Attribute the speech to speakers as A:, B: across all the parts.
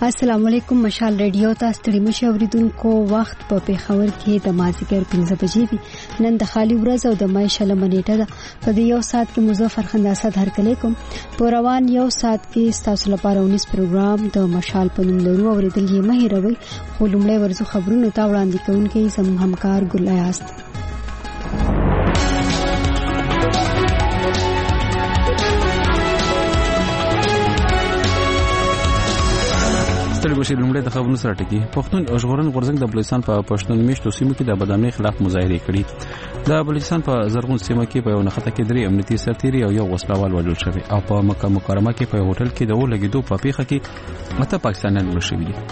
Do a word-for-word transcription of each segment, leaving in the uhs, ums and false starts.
A: السلام علیکم. مشال ریډیو تاسو ته مشه اوریدونکو وخت په پیښور کې د مازیګر پنځه بجې دي. نن د خالی ورځ او د مای شلمه نیټه ده. په دې یو ساعت کې مظفر خنداسد هرکلی کوم. په روان یو ساعت کې تاسو لپاره ونیس پروګرام د مشال په نوم لرو. اوریدل یې مه هېروئ. خو لومړی ورځو خبرونو ته وړاندې کوونکی زموږ همکار ګل ایاست.
B: بشیر لومړی د خبرونو سره ټکی. پښتون ژغورن غورځنګ د بلوچستان په پښتون میشتو سیمو کې د بدامنۍ خلاف مظاهره کړې. د بلوچستان په زرغون سیمه کې په یو نخته کې درې امنیتي سرتیري او یو وسلوال وژل شوی او په مکه مکرمه کې په هوټل کې د ولګېدو په پیښه کې مته پاکستانیان مړ شوي دي.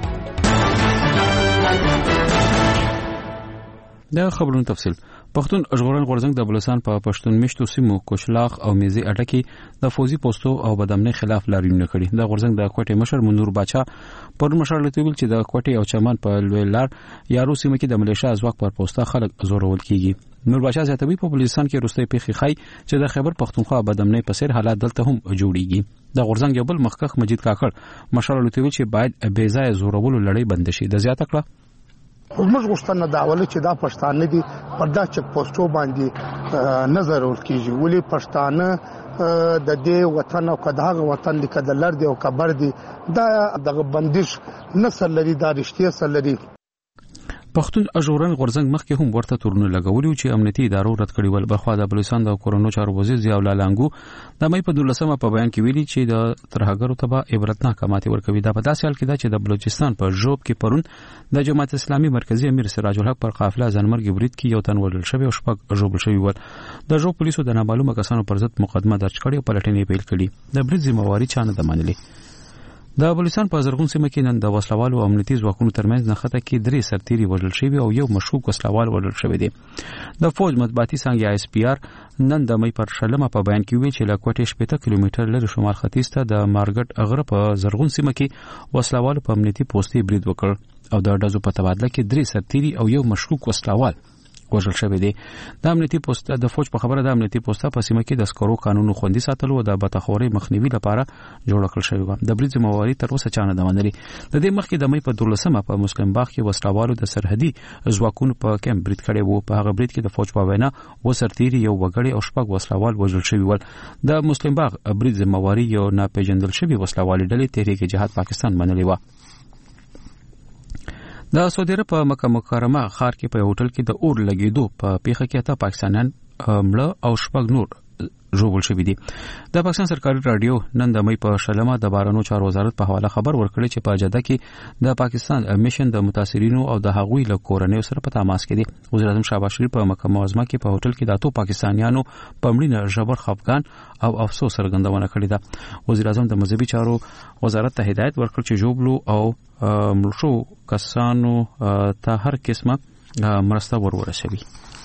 B: دا خبرونو تفصیل. پښتون ژغورن غورځنګ د بلوچستان په پښتون میشتو سیمو کوشلاغ او میزي اډه کې د فوزي پوسټو او بدامنۍ خلاف لاریونونه کړي. د غورځنګ د کوټې مشر منور باچا پر مشر لته ویل چې د کوټې او چمن په لوی لار یارو سیمه کې د ملیشیا ځواک پر پوسټه خلک زورول کیږي. نور باچا زیاتوي په بلوچستان کې روستي پیښې خای چې د خیبر پختونخوا بدامنۍ په سر حالات دلته هم جوړیږي. د غورځنګ یو بل مخکخ مجید کاکړ مشر لته ویل چې باید بې ځای زورولو لړۍ بند شي. د زیاته کړه
C: موږ غوښتنه دا ولې چې دا پښتانه دي پر دا چک پوسټو باندې نظر ورکیږي. ولې پښتانه د دې وطن او کداغه وطن لیکه د لړ دی او کبر دی دا دغه بندش نسل لري دا رښتیا سره لري.
B: پښتون ژغورن غورځنګ مخکې هم ورته تورونه لګولي چې امنیتي ادارو رد کړي ول. بخوا د بلوچستان د کورونو چارو وزیر ضیاء الله لانګو د مې په دولسمه په بیان کې ویلي چې د ترهګرو تبع عبرتناک ماتې ورکوي. دا په داسې حال کې ده چې د بلوچستان په ژوب کې پرون د جماعت اسلامي مرکزی امیر سراج الحق پر قافله ځانمرګ برید کې یو تن وژل شوی او شپږ ژوبل شوی ول. د ژوب پولیسو د نامعلومه کسانو پر ضد مقدمه درج کړې او پلټنې پیل کړې. د برید ذمہواری چا نه ده منلې. د بلوچستان په زرغون سیمه کې نن د وسلوالو او امنیتي ځواکونو ترمنځ نښته کې درې سرتیري وژل شوي او یو مشکوک وسلوال وژل شوی دی. د فوج مطبوعاتي څانګې آی اس پی آر نن د مې پر شلمه په بیان کې ویل چې له کوټې شپږ کیلومتر لرې شمال ختیځ ته د مارګټ اغره په زرغون سیمه کې وسلوالو په امنیتي پوسټي برید وکړ او د ډزو په تبادله کې درې سرتیري او یو مشکوک وسلوال وژل شوی دی. د امنیتي پوسټ د فوج په خبره د امنیتي پوسټه په سیمه کې د سکرو قانون خوندي ساتلو او د بتخوري مخنیوي لپاره جوړ کړل شوی و. د برید ذمہواری تر اوسه چانه ده منلې. د دې مخکې د مې په دولسمه په مسلم باغ کې وسلوالو د سرحدي ځواکونو په کمپ برید کړی وو. په هغه برید کې د فوج په وینا و سرتیري یو وګړي او شپږ وسلوال وژل شوی ول. د مسلم باغ برید ذمہواری یو ناپېژندل شوی وسلوالي ډلې تحریک جهاد پاکستان منلې و. د سعودي عرب په مکه مکرمه ښار کې په هوټل کې د اور لګېدو په پیښه کې اته پاکستانیان مړه او شپږ نور ژوبل شوي دي. د پاکستان سرکاري رادیو نن د مې په شلمه د بهرنیو چارو وزارت په حواله خبر ورکړی چې په جده کې د پاکستان میشن د متاثرینو او د هغوی له کورنیو سره په تماس کې دي. وزیر اعظم شهباز شریف په مکه معظمه کې په هوټل کې د اتو پاکستانیانو په مړینه ژور خفګان او افسوس څرګندونه کړې ده. وزیر اعظم د مذهبي چارو وزارت ته هدایت ورکړ چې ژوبلو او مړشو کسانو ته هر قسمه مرسته ورورسوي.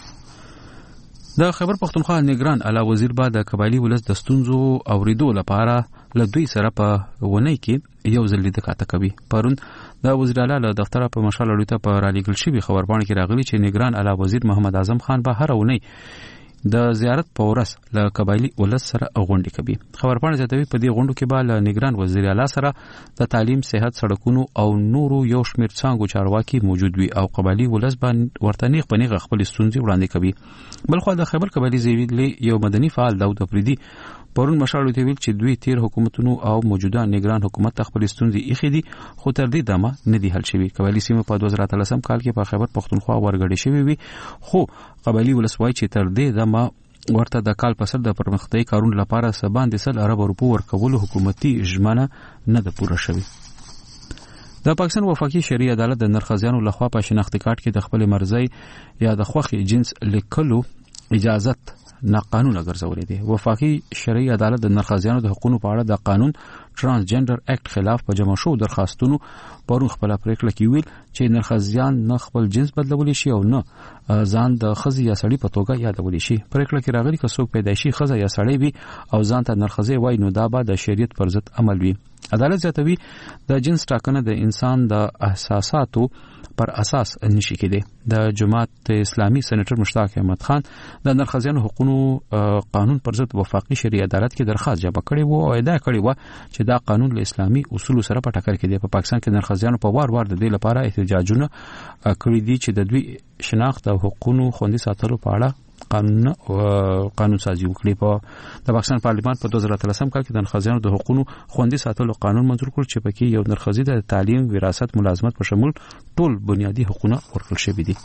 B: د خیبر پختونخوا نگران اعلی وزیر با د قبایلی ولس د ستونزو اوریدو لپاره له دوی سره په ونی کې یو ځل د کاته کوي. پرون د وزیر اعلی له دفتر په مشال اړیته په رالیګل شوی خبرپاڼه کې راغلی چې نگران اعلی وزیر محمد اعظم خان به هر ونی د زیارت په ورځ له قبایلی ولس سره غونډې کوي. خبرپاڼه زیاتوي په دې غونډو کې به له نگران وزیر اعلی سره د تعلیم، صحت، سړکونو او نورو یو شمېر څانګو چارواکي موجود وي او قبایلی ولس باندې ورته نیغ په نیغ خپل ستونزې وړاندې کوي. بلخو د خیبر قبایلی زیویل یو مدني فعال داود افریدي پرون مشال ته ویل چې دوی تیر حکومتونو او موجوده نگران حکومت ته خپل ستونزې ایښې دي خو تر دې دمه نه دي حل شوي. قبایلی سیمه په دوه زره اتلسم کال کې په خیبر پختونخوا ورګړې شوې وي خو قبایلی ولسوای چې تر دې دمه ورته د کال په سر د پرمختګي کارونو لپاره سبان د سل ارب روپو ورکولو حکومتي ژمنه نه ده پوره شوې. د پاکستان وفاقي شرعي عدالت د نرخزیانو لخوا په شناختی کارت کې د خپل مرزي یا د خوخي جنس لیکلو اجازت ناقانونه ګرځولې دي. وفاقي شرعي عدالت د نرخزیانو د حقوقو په اړه د قانون ترانسجنډر اکټ خلاف په جمع شو درخواستونو پرون خپل پریکړه کې ویل چې نرخزیان نه خپل جنس بدلولی شي او نه ځان د خزي یا سړی په توګه یادولی شي. پریکړه کې راغلي که څوک پیدایشي خزه یا سړی وي او ځان ته نرخزی وای نو دا به د شریعت پر ضد عمل وي. عدالت زیاتوي د جنس ټاکنه د انسان د احساساتو پر اساس نشي کېده. د جماعت اسلامي سېنیټر مشتاق احمد خان د نرخزیانو حقوقو قانون پر ضد وفاقي شرعي عدالت کې درخواست جواب کړی وو او ادعا کړې و چې دا قانون له اسلامي اصولو سره په ټکر کې دی. په پاکستان کې نرخزیانو په وار وار د دې لپاره احتجاجونه کړی دي چې د دوی شناخت او حقوقو خوندي ساتلو په اړه قانون قانون سازي وکړي. په د پاکستان پارلیمان په دوه زره اتلسم کال کې د نرخزیانو د حقوقو خوندي ساتلو قانون منظور کړ چې پکې یو نرخزي د تعلیم، وراثت، ملازمت په شمول ټول بنیادی حقوقونه ورکړل شوي دي.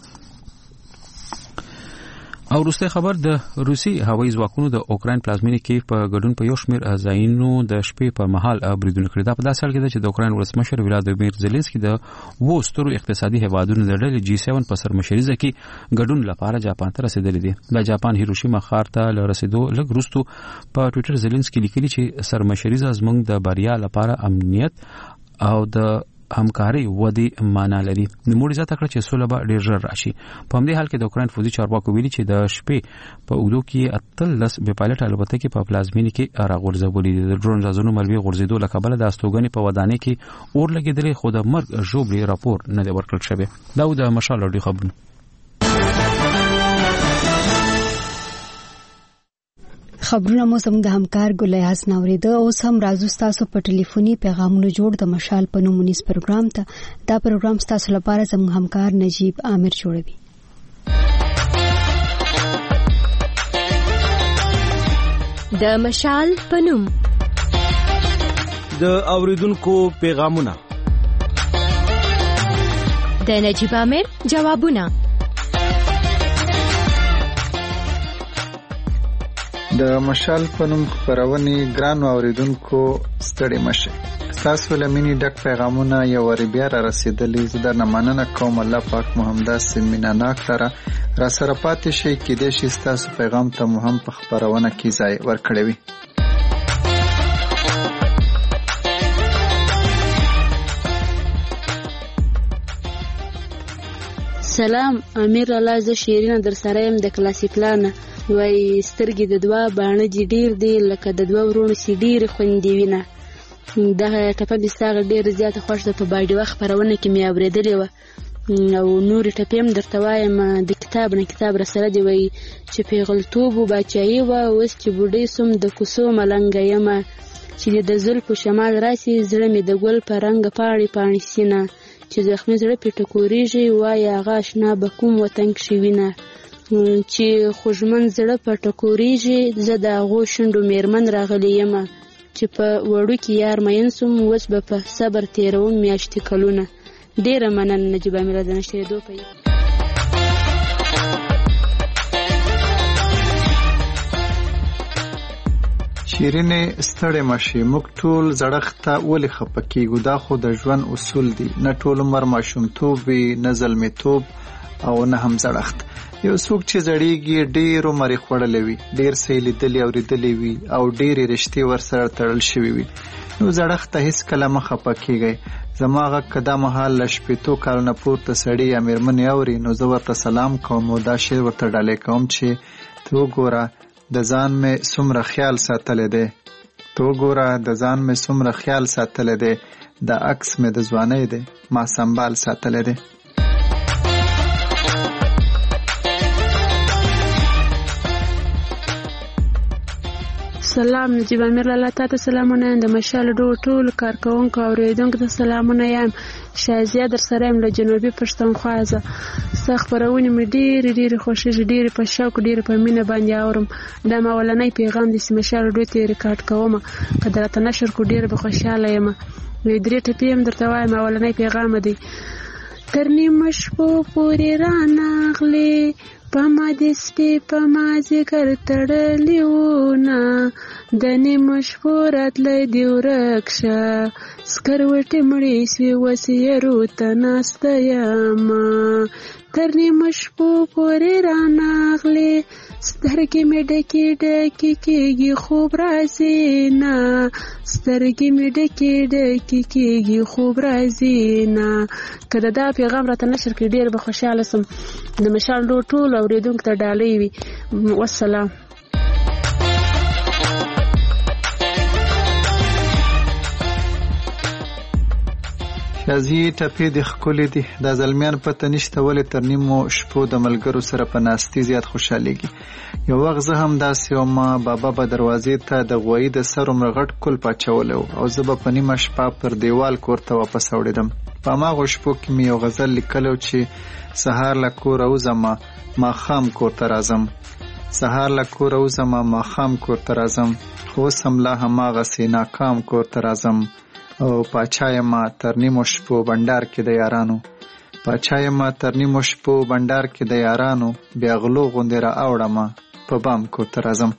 B: او وروسته خبر د روسي هوایي ځواکونو د اوکراین پلازمینې کې په ګډون په یو شمېر ځایونو د شپې په مهال بریدونه کړي. دا په داسې حال کې ده چې د اوکراین ولسمشر ولادیمیر زيلنسکي د وو سترو اقتصادي هیوادونو د ډلې جی سیون په سرمشريزه کې ګډون لپاره جاپان ته رسیدلی دي. د جاپان هیروشیما ښار ته لرسیدو لږ وروسته په ټوئیټر زيلنسکي لیکلي چې سرمشريزه زموږ د بریا لپاره امنیت او د همکاري ودی معنا لري. نموړي ځکه کړ چې سوله به ډیر ژر راشي. په همدې حال کې د اوکراین فوجي چارواکو ویلي چې د شپې په اوږدو کې اتلس بې پایلټ الوتکې په پلازمینې کې راغورځولې دي. د ډرون جازونو ملوي غورځېدو له کبله د استوګنې په ودانۍ کې اور لګېدلې، خو د مرګ ژوبلې راپور نه دی ورکړل شوی. دا د مشال راډیو خبرونه.
A: خبرونه مو زموږ د همکار ګلای حسن اوریده. اوس هم راځو تاسو په ټلیفوني پیغامونو جوړ د مشال په نوم ونیس پروګرام ته. دا پروګرام تاسو لپاره زموږ همکار نجیب عامر جوړوي.
D: د مشال په نوم
E: د اوریدونکو پیغامونه،
D: د نجیب عامر جوابونه.
F: د مشال په نوم خبرونه ګران اوریدونکو ستړي مشه. تاسو له مینې ډک پیغامونه یو ور بیا را رسیدلې. زه د مننه کوم. الله پاک محمد سیمینه ناکره را سره پاتې شي کې د شي تاسو پیغام ته مهم په خبرونه کې ځای ورکړوي.
G: سلام امیر الله، زه شیرینه در سره يم د کلاسیک لانه. وای سترګې د دوا باڼه دي ډیر دی لکه د دوا ورونو سي ډیر خوندې وینه. دغه ټپه د ستاره ډیر زیاته خوښ ده. په باډي وخت پرونه کې مې اوریدلې و او نور ټپې هم درته وایم. د کتاب نه کتاب را سره دی. وای چې پیغلتوب او بچایي و، اوس چې بوډۍ سوم د کوڅو ملنګ یم، چې د زلفو شمال راسي زړه مې د ګل په رنګ پاڼې پاڼې سینه، چې زخمي زړه پې ټکورېږي وایي هغه اشنا به کوم وطن کښې وینه، چې خوږمن زړه په ټکورېږي زه د هغو شونډو مېرمن راغلی یمه، چې په وړوکي یار مین سوم اوس به په صبر تېروم میاشتې کلونه. ډېره مننه نجیب امیر د نشرېدو په
F: شیرینې ستړې مشي. موږ ټول زړښت ته ولې خفه کېږو؟ دا خو د ژوند اصول دي. نه ټول عمر ماشومتوب وي، نه زلمیتوب او نه هم زړښت. یو څوک چې زړېږي ډېر عمر یې خوړلی وي، ډېر څه یې لیدلي اورېدلي وي او ډېرې رشتې ورسره تړل شوي وي. نو زړښت ته هېڅکله مه خفه کېږئ. زما غږ که دا مهال له شپېتو کالونه پورته سړي یا مېرمنې اوري نو زه ورته سلام کوم او دا شعر ورته ډالۍ کوم چې ته وګوره د ځان مې څومره خیال ساتلی دی، ته وګوره د ځان مې څومره خیال ساتلی دی، دا عکس مې د ځوانۍ دی ما سنبال ساتلی دی.
G: سلام نجیب امیر الله تا ته سلامونه یم. د مشال ډو ټول کارکونکو او اوریدونکو ته سلامونه یم. شازیه در سره یم له جنوبي پښتونخوا. زه ستا خپرونې مې ډېرې ډېرې خوښېږي، ډېرې په شوق ډېرې په مینه باندې اورم. دا ما اولنی پیغام د مشال ډو ته ریکارډ کوم، که درته نشر کو ډېره به خوشحاله یم. وی درې ټپې هم درته وایم. اولنی پیغام دی: تر نیمه شپو پورې رانغلې په ما د سپې په مازدیګر تړلې وونه، د نیمه شپو راتلی دې ورک شه، سکروټې مړې سوې اوس یارو ته ناسته یمه. تر نیمه شپو پورې رانغلې سترګې مې ډکې ډکې کېږي خوب راځي نه، سترګې مې ډکې ډکې کېږي خوب راځي نه. که د دا پیغام راته نشر کړي ډېر به خوشحاله سم. د مشال ډو ټول اورېدونکو ته ډالۍ وي. والسلام.
F: شازي ټپې د ښکلې دي د زلمیان پته نشته ولې تر نیمو شپو د ملګرو سره په ناستي زیات خوشحالېږي. یو وخت زه هم داسې وم، بابا به دروازې ته د غوایي د سر عمر غټ کلپ اچولی و او زه به په نیمه شپه پر دیوال کور ته واپس اوړېدم. په هماغو شپو کې مې یو غزل لیکلی و چې سهار له کوره وځمه ماښام کور ته راځم، سهار له کوره وځمه ماښام کور ته راځم، خو اوس هم لا هماغسې ناکام کور ته راځم. او پاچا یما تر نیمو شپو بنډار کې د یارانو، پاچا یما تر نیمو شپو بنډار کې د یارانو، بیا غلو غوندې را اوړمه په بام کور ته راځم.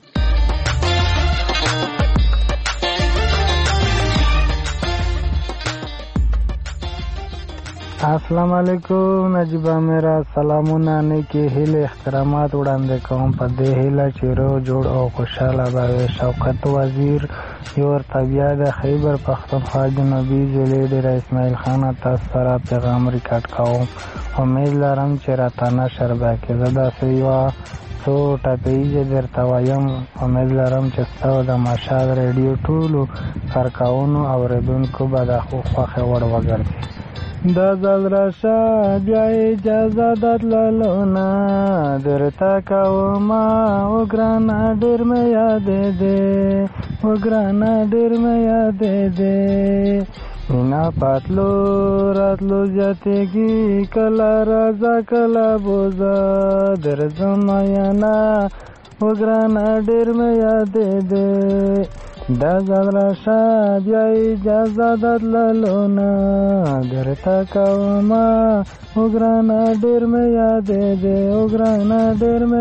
H: السلام علیکم نجیبه میرا سلامونه نیکی هیله احترامات وړاندې کوم په دې هیله چې رو جوړ او خوشحاله به شوکت وزیر یور طبیعه د خیبر پختونخوا جنوبي ضلع ډېر اسماعیل خان تاسو سره پیغام ریکارډ کوم. امید لرم چې راته نشر به کې زه داسې یوه څو ټپیزې درته وایم. امید لرم چې ستاسو د مشال ریډیو ټولو کارکوونکو اورېدونکو به د خوښې وړ وګرځي. دا ځل راشه بیا اجازه درللو نه درته کومه او ګرانه ډېر مې یادېدې او ګرانه ډېر مې یادېدې مینا پاتلو راتلو زیاتېږي کله راځه کله بوزه درځم مینا او ګرانه ډېر مې یادېدې دا ځل راشه بیا اجازه درللو نه درته کومه او ګرانه ډېر مې یادېدې او ګرانه ډېر مې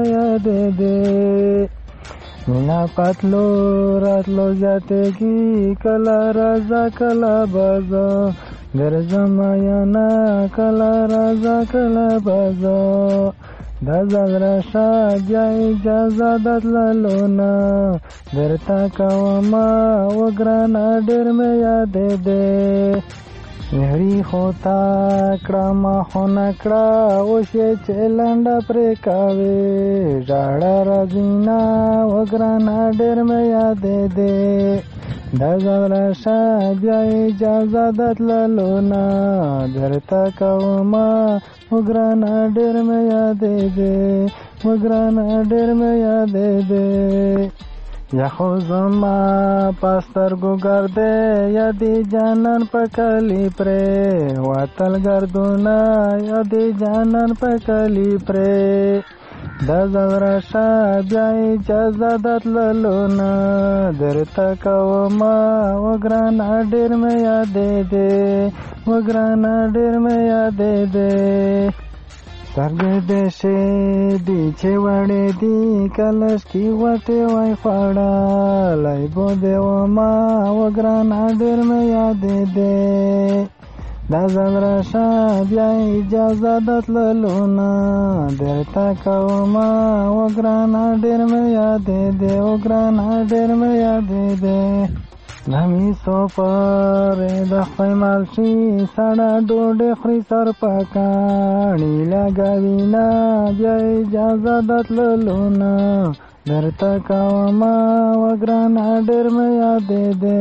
H: یادېدې مینا پاتلو راتلو زیاتېږي کله راځه کله بازه درځم مینا کله راځه کله بازه دا ځل راشه بیا اجازه درللو نه درته کومه او ګرانه ډېر مې یادېدې مهري خو تا کړه ما خو نه کړه اوس یې چې لنډه پرې کوې ژاړه راځي نه او ګرانه ډېر مې یادېدې دا ځل راشه بیا اجازه درللو نه درته کومه او ګرانه ډېر مې یادېدې او ګرانه ډېر مې یادېدې یا خو زما په سترګو ګردې یادې جانان په کلي پرې وتل ګردونه یادې جانان په کلي پرې دا ځل راشه بیا اجازه درللو نه درته کومه او ګرانه ډېر مې یادېدې او ګرانه ډېر مې یادېدې سترګې دې شې دي چې وړې دي کلش کې وټې وای خوړلی بو دې وما او ګرانه ډېر مې یادېدې دا ځل راشه بیا اجازه درللو نه درته کومه او ګرانه ډېر مې یادېدې او ګرانه ډېر مې یادېدې نمی سوپرې د خپل مالشي سړه ډوډۍ خوري سر پکاڼي لګوي نه بیا اجازه درللو نه درته کومه او ګرانه ډېر مې یادېدې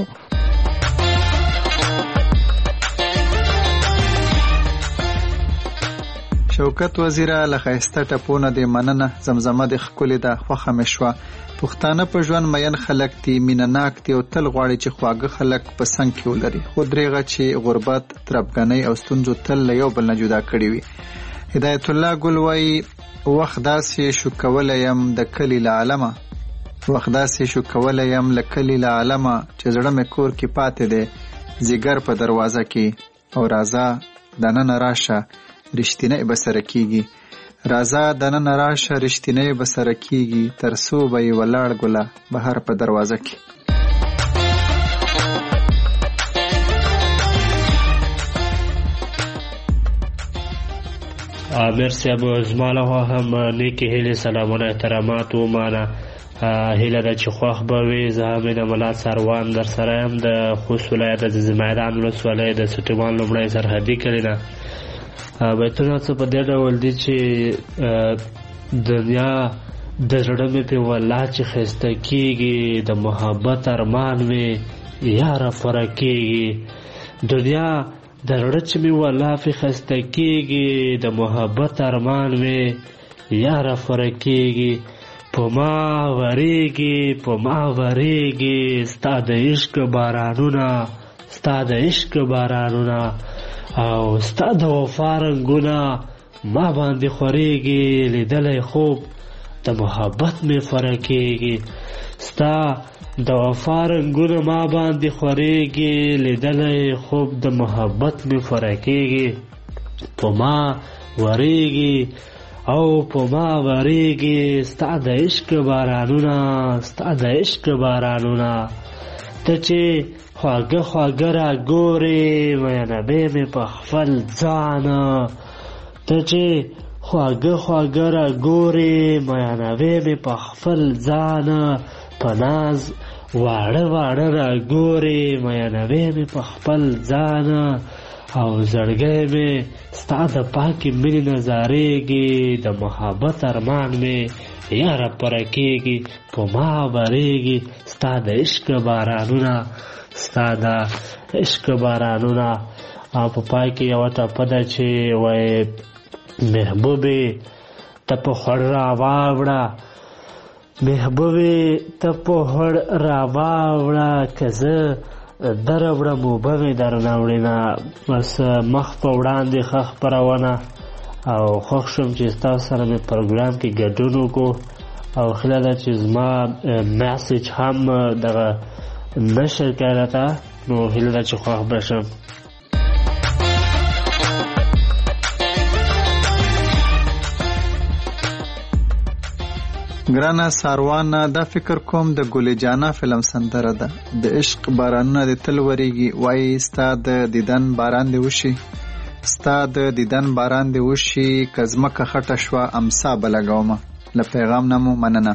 F: شوکت وزیره له ښایسته ټپونه دې مننه. زمزمه دې ښکلې ده خوښه مې شوه. پښتانه په ژوند مین خلک دي، مینه ناک دي او تل غواړي چې خواږه خلک په څنګ کې ولري، خو درېغه چې غربت تربګنۍ او ستونزو تل له یو بل نه جدا کړي وي. هدایت الله ګل وایي وخت داسې شو کولی یم د کلي له عالمه، وخت داسې شو کولی یم له کلي له عالمه چې زړه مې کور کې پاتې دی زیګر په دروازه کې او راځه دننه راشه رښتینی به سره کېږي، راځه دننه راشه رښتینی به سره کېږي تر څو به یې ولاړ ګله بهر په دروازه کې.
I: عامر صاحب زما لخوا هم نیکې هیلې سلامونه احترامات ومانه. هیله ده چې خوښ به وي. زه هم د ملا څاروان در سره یم د خوست ولایت د زمیدان ولسوالۍ د سټیوان لومړی سرحدي کلي نه. بیتونه څه په دې ډول دي چې دنیا د زړه مې پې والله چې ښایسته کېږي، د محبت ارمان مې یاره پوره کېږي. دنیا د زړه چې مې ولافې خسته کېږي، د محبت ارمان مې یاره پوره کېږي. په ما ورېږي په ما ورېږي ستا د عشق بارانونه، ستا د عشق بارانونه او ستا د وفا رنګونه ما باندې خورېږي. لیدلی خوب د محبت مې پوره کېږي، ستا د وفا رنګونه ما باندې خورېږي. لیدلی خوب د محبت مې پوره کېږي. په ما ورېږي او په ما ورېږي ستا د عشق بارانونه، ستا د عشق بارانونه. ته چې خواږه خواږه را ګورې مینبې مې په خپل ځانه، ته چې خواږه خواږه را ګورې مینبې مې په خپل ځانه. په ناز واړه واړه را ګورې مینبې مې په خپل ځانه. او زړګی مې ستا د پاکې مینې نظارېږي، د محبت ارمان مې یاره پوره کېږي. په ما ورېږي ستا د عشق بارانونه، ستا د عشق بارانونه. او په پای کې یوه ټپه ده چې وایي محبوبې ته په خوړ را واوړه، محبوبې ته په خوړ را واوړه، که زه در وړم اوبه مې درنه وړینه. بس مخ په وړاندې ښه خپرونه او خوښ شوم چې ستاسو سره مې پروګرام کې ګډون وکړو او خیله ده چې زما میسج هم دغه نشر کړی ته، نو هیله ده چې خوښ به شم.
F: ګرانه ساروانه، دا فکر کوم د ګلې جانا فلم سندره ده. د عشق بارانونه د تل وریږي، وایي ستا د دیدن باران دی وشي، ستا د دیدن باران دی وشي، که ځمکه خټه شوه امسا به لګومه. له پیغام نه مو مننه.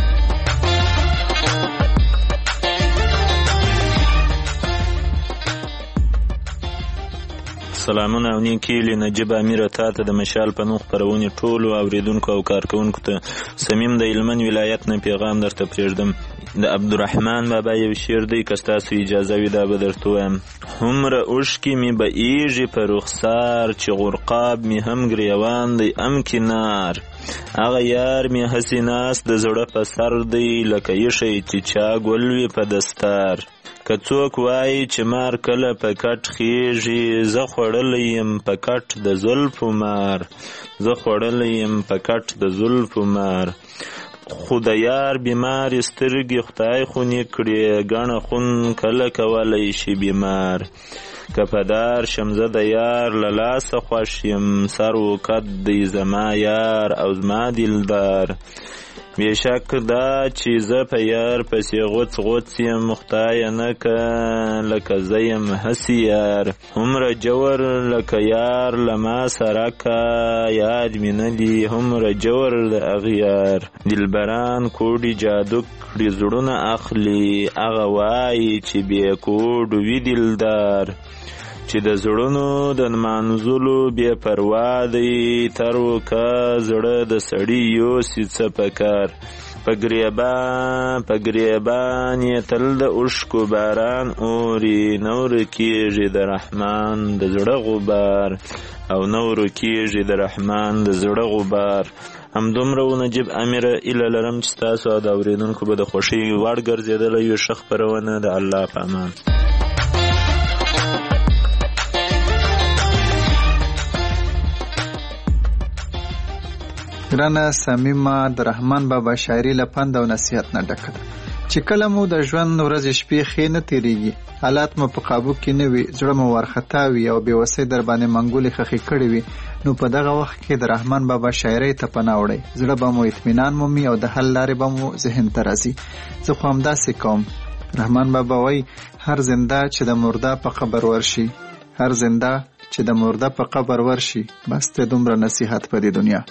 J: سلامونه او نیکې لی نجیب امیره تا ته د مشال په نوم خپرونې ټولو اوریدونکو او کارکونکو ته صمیم د هلمند ولایت نه پیغام درته پرېږدم. د عبدالرحمن بابا یو شعر دی، که ستاسو اجازه وي دا به درته ووایم. هومره اوښکې مې بهیږي په رخسار، چې غرقاب مې هم ګریوان دی ام کنار. هغه یار مې هسې ناست د زړه په سر دی، لکه ایښی چې چا ګل وي په دستار. که څوک وایي چې مار کله په کټ خیږي، زه خوړلی یم په کټ د زلفو مار، زه خوړلی یم په کټ د زلفو مار. خو د یار بیمارې سترګې خدای خونې کړې، ګڼه خون کله کولی شي بیمار. که په دار شم زه د یار له لاسه خوښ یم، سر و قد دی زما یار او زما دلدار. بیشک دا چې زه په یار پسې غوڅ غوڅ یم، خدایه نه که لکه زه یم هسې یار. هومره جور لکه یار له ما سره که، یاد مې نه دي هومره جور د اغیار. دلبران کوډي جادو کړي زړونه اخلي، هغه وایي چې بې کوډو وي دلدار. چې د زړونو د نمانځلو بې پروا دی، تر وکه زړه د سړي یوسي څه پکار. په ګریبان په ګریبان یې تل د اوښکو باران اوري، نه ورکېږي د رحمان د زړه غبار، او نه ورکېږي د رحمان د زړه غبار. همدومره و نجیب امیره ایله لرم چې ستاسو او د اورېدونکو به د خوښۍ وړ ګرځېدلی وي. ښه خپرونه د الله په امان.
F: ګرانه صمیمه، د رحمان بابا شاعري له پند او نصیحت نه ډکه ده. چې کله مو د ژوند ورځې شپې ښې نه تېرېږي، حالات مو په قابو کې نه وي، زړه مو وارخطا وي او بېوسۍ در باندې منګولې خښې کړې وي، نو په دغه وخت کې د رحمان بابا شاعرۍ ته پناه وړئ. زړه به مو اطمینان مومي او د حل لارې به مو ذهن ته راځي. زه خو همداسې کوم. رحمان بابا وایي هر زنده چې د مرده په قبر ورشي، هر زنده چې د مرده په قبر ورشي، بس ته دومره نصیحت په دې دنیا.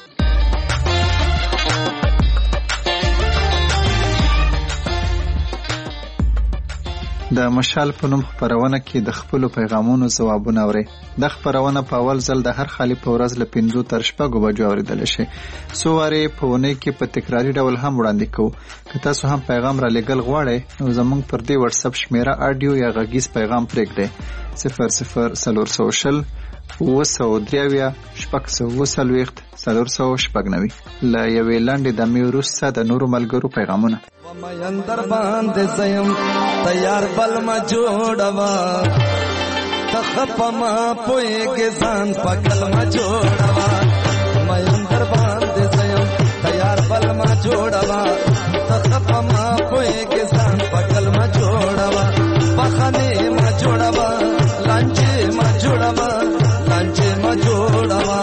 F: د مشال په نوم خپرونه کې د خپلو پیغامونو ځوابونه اورئ. دا خپرونه په اول ځل د هر خالي په ورځ له پنځو تر شپږو بجو اورېدلی شي. څو وارې په اونۍ کې په تکراري ډول هم وړاندې کوو. که تاسو هم پیغام را لېږل غواړئ نو زموږ پر دې واتساپ شمېره اډیو یا غږیز پیغام پرېږدئ. صفر صفر څلور سوه شل اوه سوه درې اویا شپږ سوه اوه څلوېښت څلور سوه شپږ نوي. له یوې لنډې دمې وروسته د نورو ملګرو پیغامونه.
K: اندر باندې زیم تیار بل ما جوړوا تخپ ما پويږي ځان پکل ما جوړوا مې اندر باندې زیم تیار بل ما جوړوا تخپ ما پويږي ځان پکل ما جوړوا بخنه ما جوړوا لانچه ما جوړوا لانچه ما جوړوا.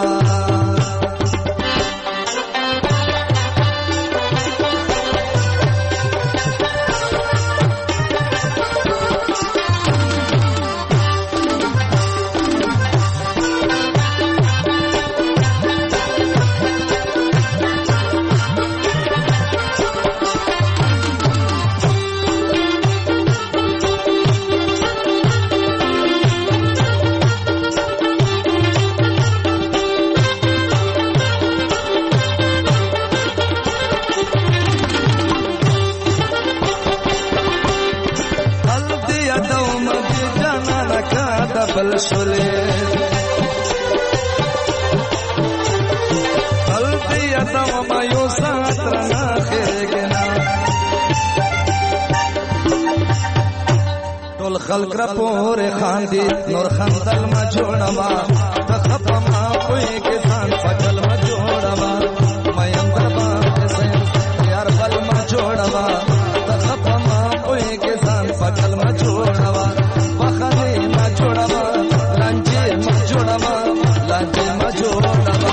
K: خلق را پور خاندی نور خندل ما جوړوا تخپ ما کوئی کې ځان پکل ما جوړوا مې اندر باندې سیم یار بل ما جوړوا تخپ ما کوئی کې ځان پکل ما جوړوا بخنه ما جوړوا لانجه ما جوړوا لانجه ما جوړوا.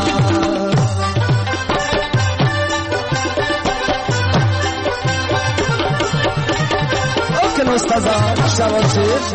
K: اوکې نو استاد شاباش.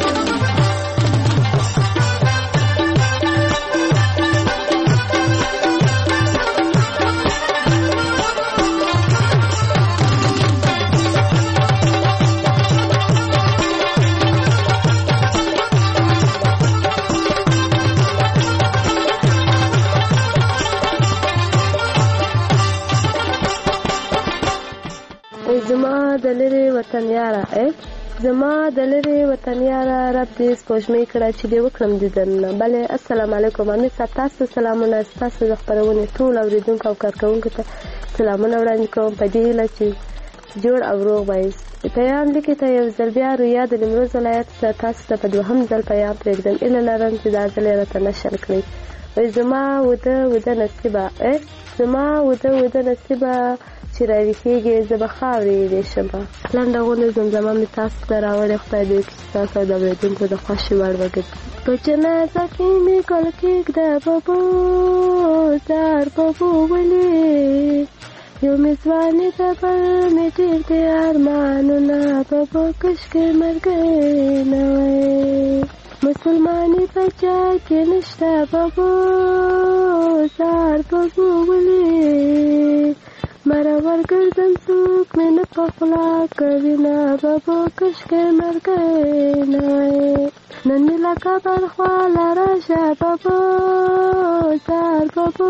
G: زما د لرې وطن یاره زما د لرې وطن یاره رب دې سپوږمۍ کړه چې دې وکړم دیدنونه. بلې السلام علیکم امیر صاحب، تاسو سلامونه. ستاسو د خپرونې ټول اورېدونکو او کارکوونکو ته سلامونه وړاندې کوم په دې هیله چې جوړ او روغ وایست. پیام لیکي ته یو ځل بیا رویا د نیمروز ولایت څخه تاسو ته په دوهم ځل پیام پرېږدم. هیله لرم چې دا ځل یې راته نشر کړئ. وایي زما وده وده نصیبه زما وده وده نصیبه چې راویښېږي زه به خاورې ویشمه. لنډه غونډه زمزمه مې تاسو ته راوړې. خدای دې وکړي چې تاسو د اورېدونکو د خوښې وړ وګرځي. په جنازه کې مې ګل کېږده ببو زار ببو ولې یو مې ځواني ده بل مې ډېر دي ارمانونه ببو کشکې مرګی نه وی مسلماني په چا کې نشته ببو زار ببو ولې مرور ګرځم څوک مې نه په خوله کوي نه بابو کشکې مرګی نه وی نن مې لکه برخواله راشه بابو زار بابو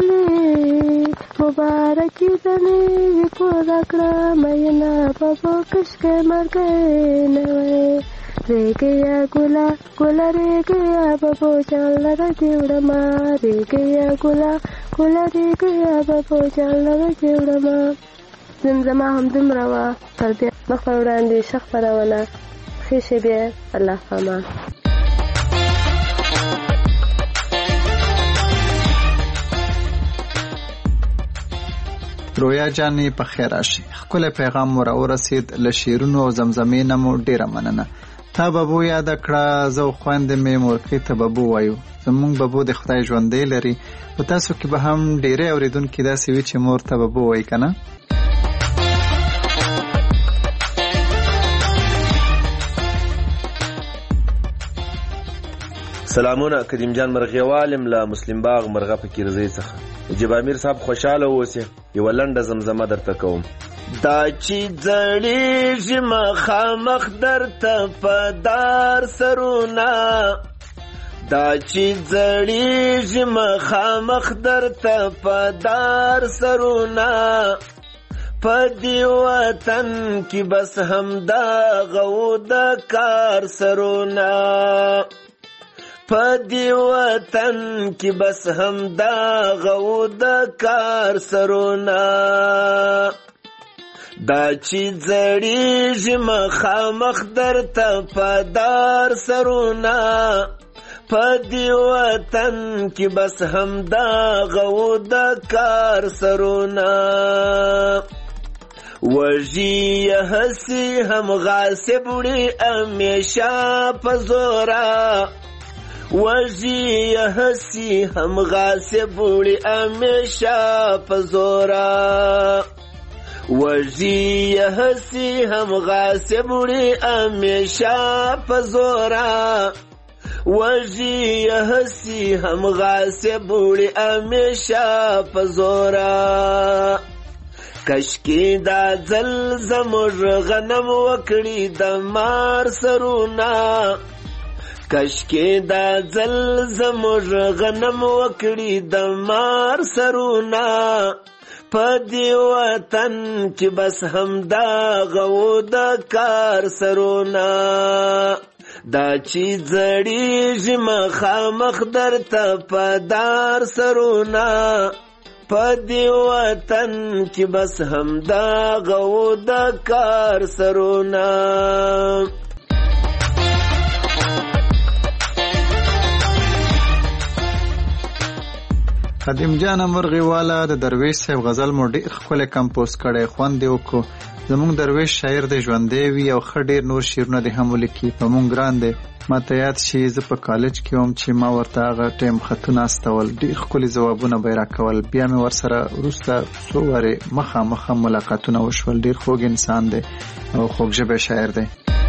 G: ولې مبارکي د نوي پوره کړه مینه بابو کشکې مرګی نه وی ریګیا ګولا ګولا ریګیا بابو جان لره دې وړمه ریګیا ګولا ګولا ریګیا بابو جان لره دې وړمه. زمزمه همدومره وه تر دې مخه وړاندې ښه خپرونه ښې شېبې الله امان.
F: رویا جانې په خیر راشي. ښکلی پیغام مو راورسېد. له شعرونو او زمزمې نه مو ډېره مننه. تا ببو یاده کړه زه او خویندې مې مورکۍ ته ببو وایو. زمونږ ببو د خدای ژوندی لري. په تاسو کې به هم ډېری اورېدونکي داسې وي چې مور ته ببو وایي که نه؟
E: سلامونه کریم جان مرغیوالم له مسلم باغ مرغه په کیرزۍ څخه. جب امیر صاحب خوشاله اوسې. یوه لنډه زمزمه درته کوم.
L: دا چې زړیږي مخامخ درته په دار سرونه دا چې زړیږي مخامخ درته په دار سرونه په دې وطن کې بس همدغه و د کار سرونه په دې وطن کې بس همدغه و د کار سرونه دا چې زړیږي مخامخ درته په دار سرونه په دې وطن کې بس همدغه و د کار سرونه وژي هسي هم غاصب وړي همیشه په زوره وژي هسي هم غاصب وړي همیشه په زوره وژي هسي هم غاصب وړي همیشه په زوره وژي هسي هم غاصب وړي همیشه په زوره کشکې دا ځل زموږ غنم وکړي د مار سرونه کشکې دا ځل زموږ غنم وکړي د مار سرونه په دې وطن کې بس همدغه و د کار سرونه دا چې زړیږي مخامخ درته په دار سرونه په دې وطن کې بس همدغه و د کار سرونه
F: خدیم جان مرغی والا د درویش صاحب غزل مو ډیر ښکلی کمپوز کړی خوند یې وکړو زمونږ درویش شاعر دی ژوندی وي او ښه ډېر نور شعرونه دې هم ولیکي په مونږ ګران دی ما ته یاد شي زه په کالج کې وم چې ما ورته هغه ټایم خطونه استول ډېر ښکلي ځوابونه به یې راکول بیا مې ورسره وروسته څو وارې مخامخ هم ملاقاتونه وشول ډېر خوږ انسان دی او خوږ ژبی شاعر دی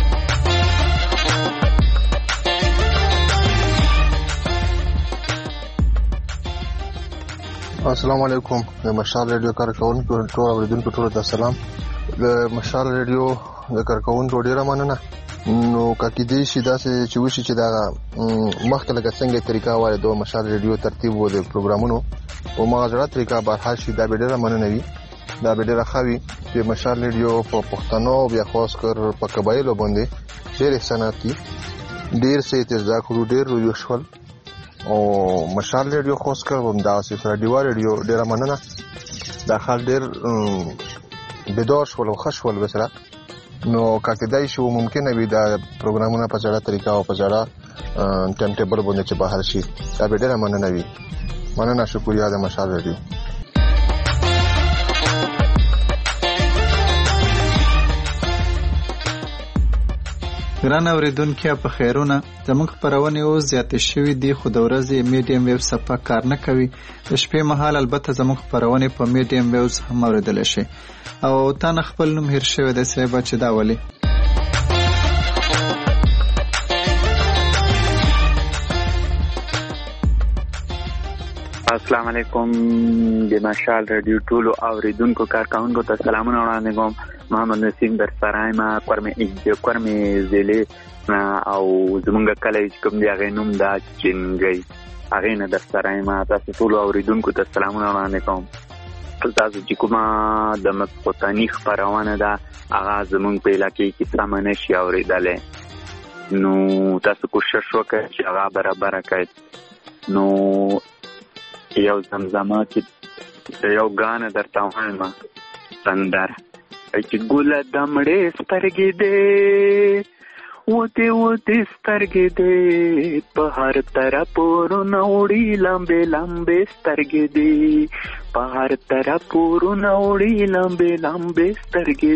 M: السلام علیکم د مشال ریډیو کارکونکو ټول اوریدونکو ټول ته سلام د مشال ریډیو د کارکونکو ډیره مننه نو کاکې دې شي داسې چې وشي چې دا مخکې لکه څنګه طریقه واره د مشال ریډیو ترتیب و د پروګرامونو او ما غوړه طریقه به حال شي دا ډیره مننه وي دا ډیره خوي چې مشال ریډیو په پښتنو بیا خاص کر په قبایلو باندې ډیر صنعتي ډیر څه تزدا کړو ډیر یوشول او مشال ریډیو خاص کر هم دا چې رادیو ریډیو ډیره مننه دا خال ډیر بدور شول او خشول وسره نو کاکدای شو ممکنه وي دا پروګرامونه په ځړه طریقه او په ځړه ټایم ټیبل باندې چې بهر شي دا به ډیره مننه وي مننه شکریہ د مشال ریډیو
F: ګران اوریدونکو په خیرونه زموږ خبرونه اوس زیاتې شوي دي خو د ورځې میډیم ویو صفحه کار نه کوي د شپې مهال البته زموږ خبرونه په میډیم ویوز هم اوریدل شي او تا نه خپل نوم هیر شوی دی صاحب چې دا ولي
N: السلام علیکم د مشال رادیو ټولو اوریدونکو کارکونکو ته سلامونه وړاندې کوم محمد نسیم در سرایم کورمه ایج کورمه زله او زمونږ کله چې کوم دی هغه نوم دا چنګي هغه نه در سرایم تاسو ټول اوریدونکو ته سلامونه وړاندې کوم تاسو چې کومه د مقطعنی خبرونه ده هغه زمونږ په علاقې کې سامانه شي اوریدل نو تاسو کوشش وکړئ چې هغه برابر کړئ نو یو زمزمه چې یو غانه درته وایم سندر چې ګل دمړې سترګې دې وته وته سترګې دې په هر طرف ورونه وړي لمبې لمبې سترګې دې په هر طرف ورونه وړي لمبې لمبې سترګې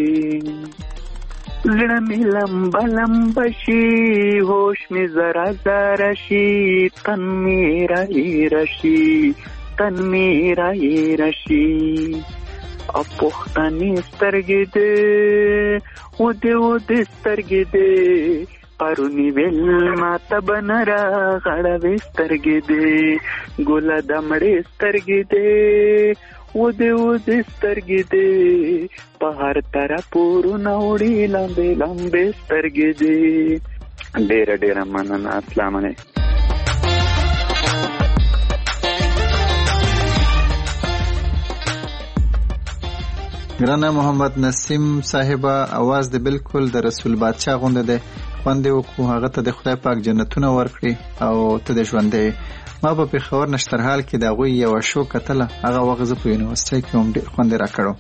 N: دې زړه مې لمبه لمبه شي هوش مې زرا زرا شي تن مې را شي تن مې را شي او پښتني سترګې دې و دې و دې سترګې دې پرونی ویل ماته بنرا غړوي سترګې دې ګل دمړې سترګې دې و دې و دې سترګې دې په هر طرف ورونه وړي لمبې لمبې سترګې دې. ډېره ډېره مننه. السلام علیکم.
F: ګرانه محمد نسیم صاحبه اواز د بالکل د رسول بادشاه غونډه ده. خوند وکړو هغه ته د خدای پاک جنتونه ورکړي او ته د ژوندې. ما په پیښور نشترحال کې د غوي یو شو کتله هغه وغزه په یونیورسيټي کې هم ډېر خوند راکړو.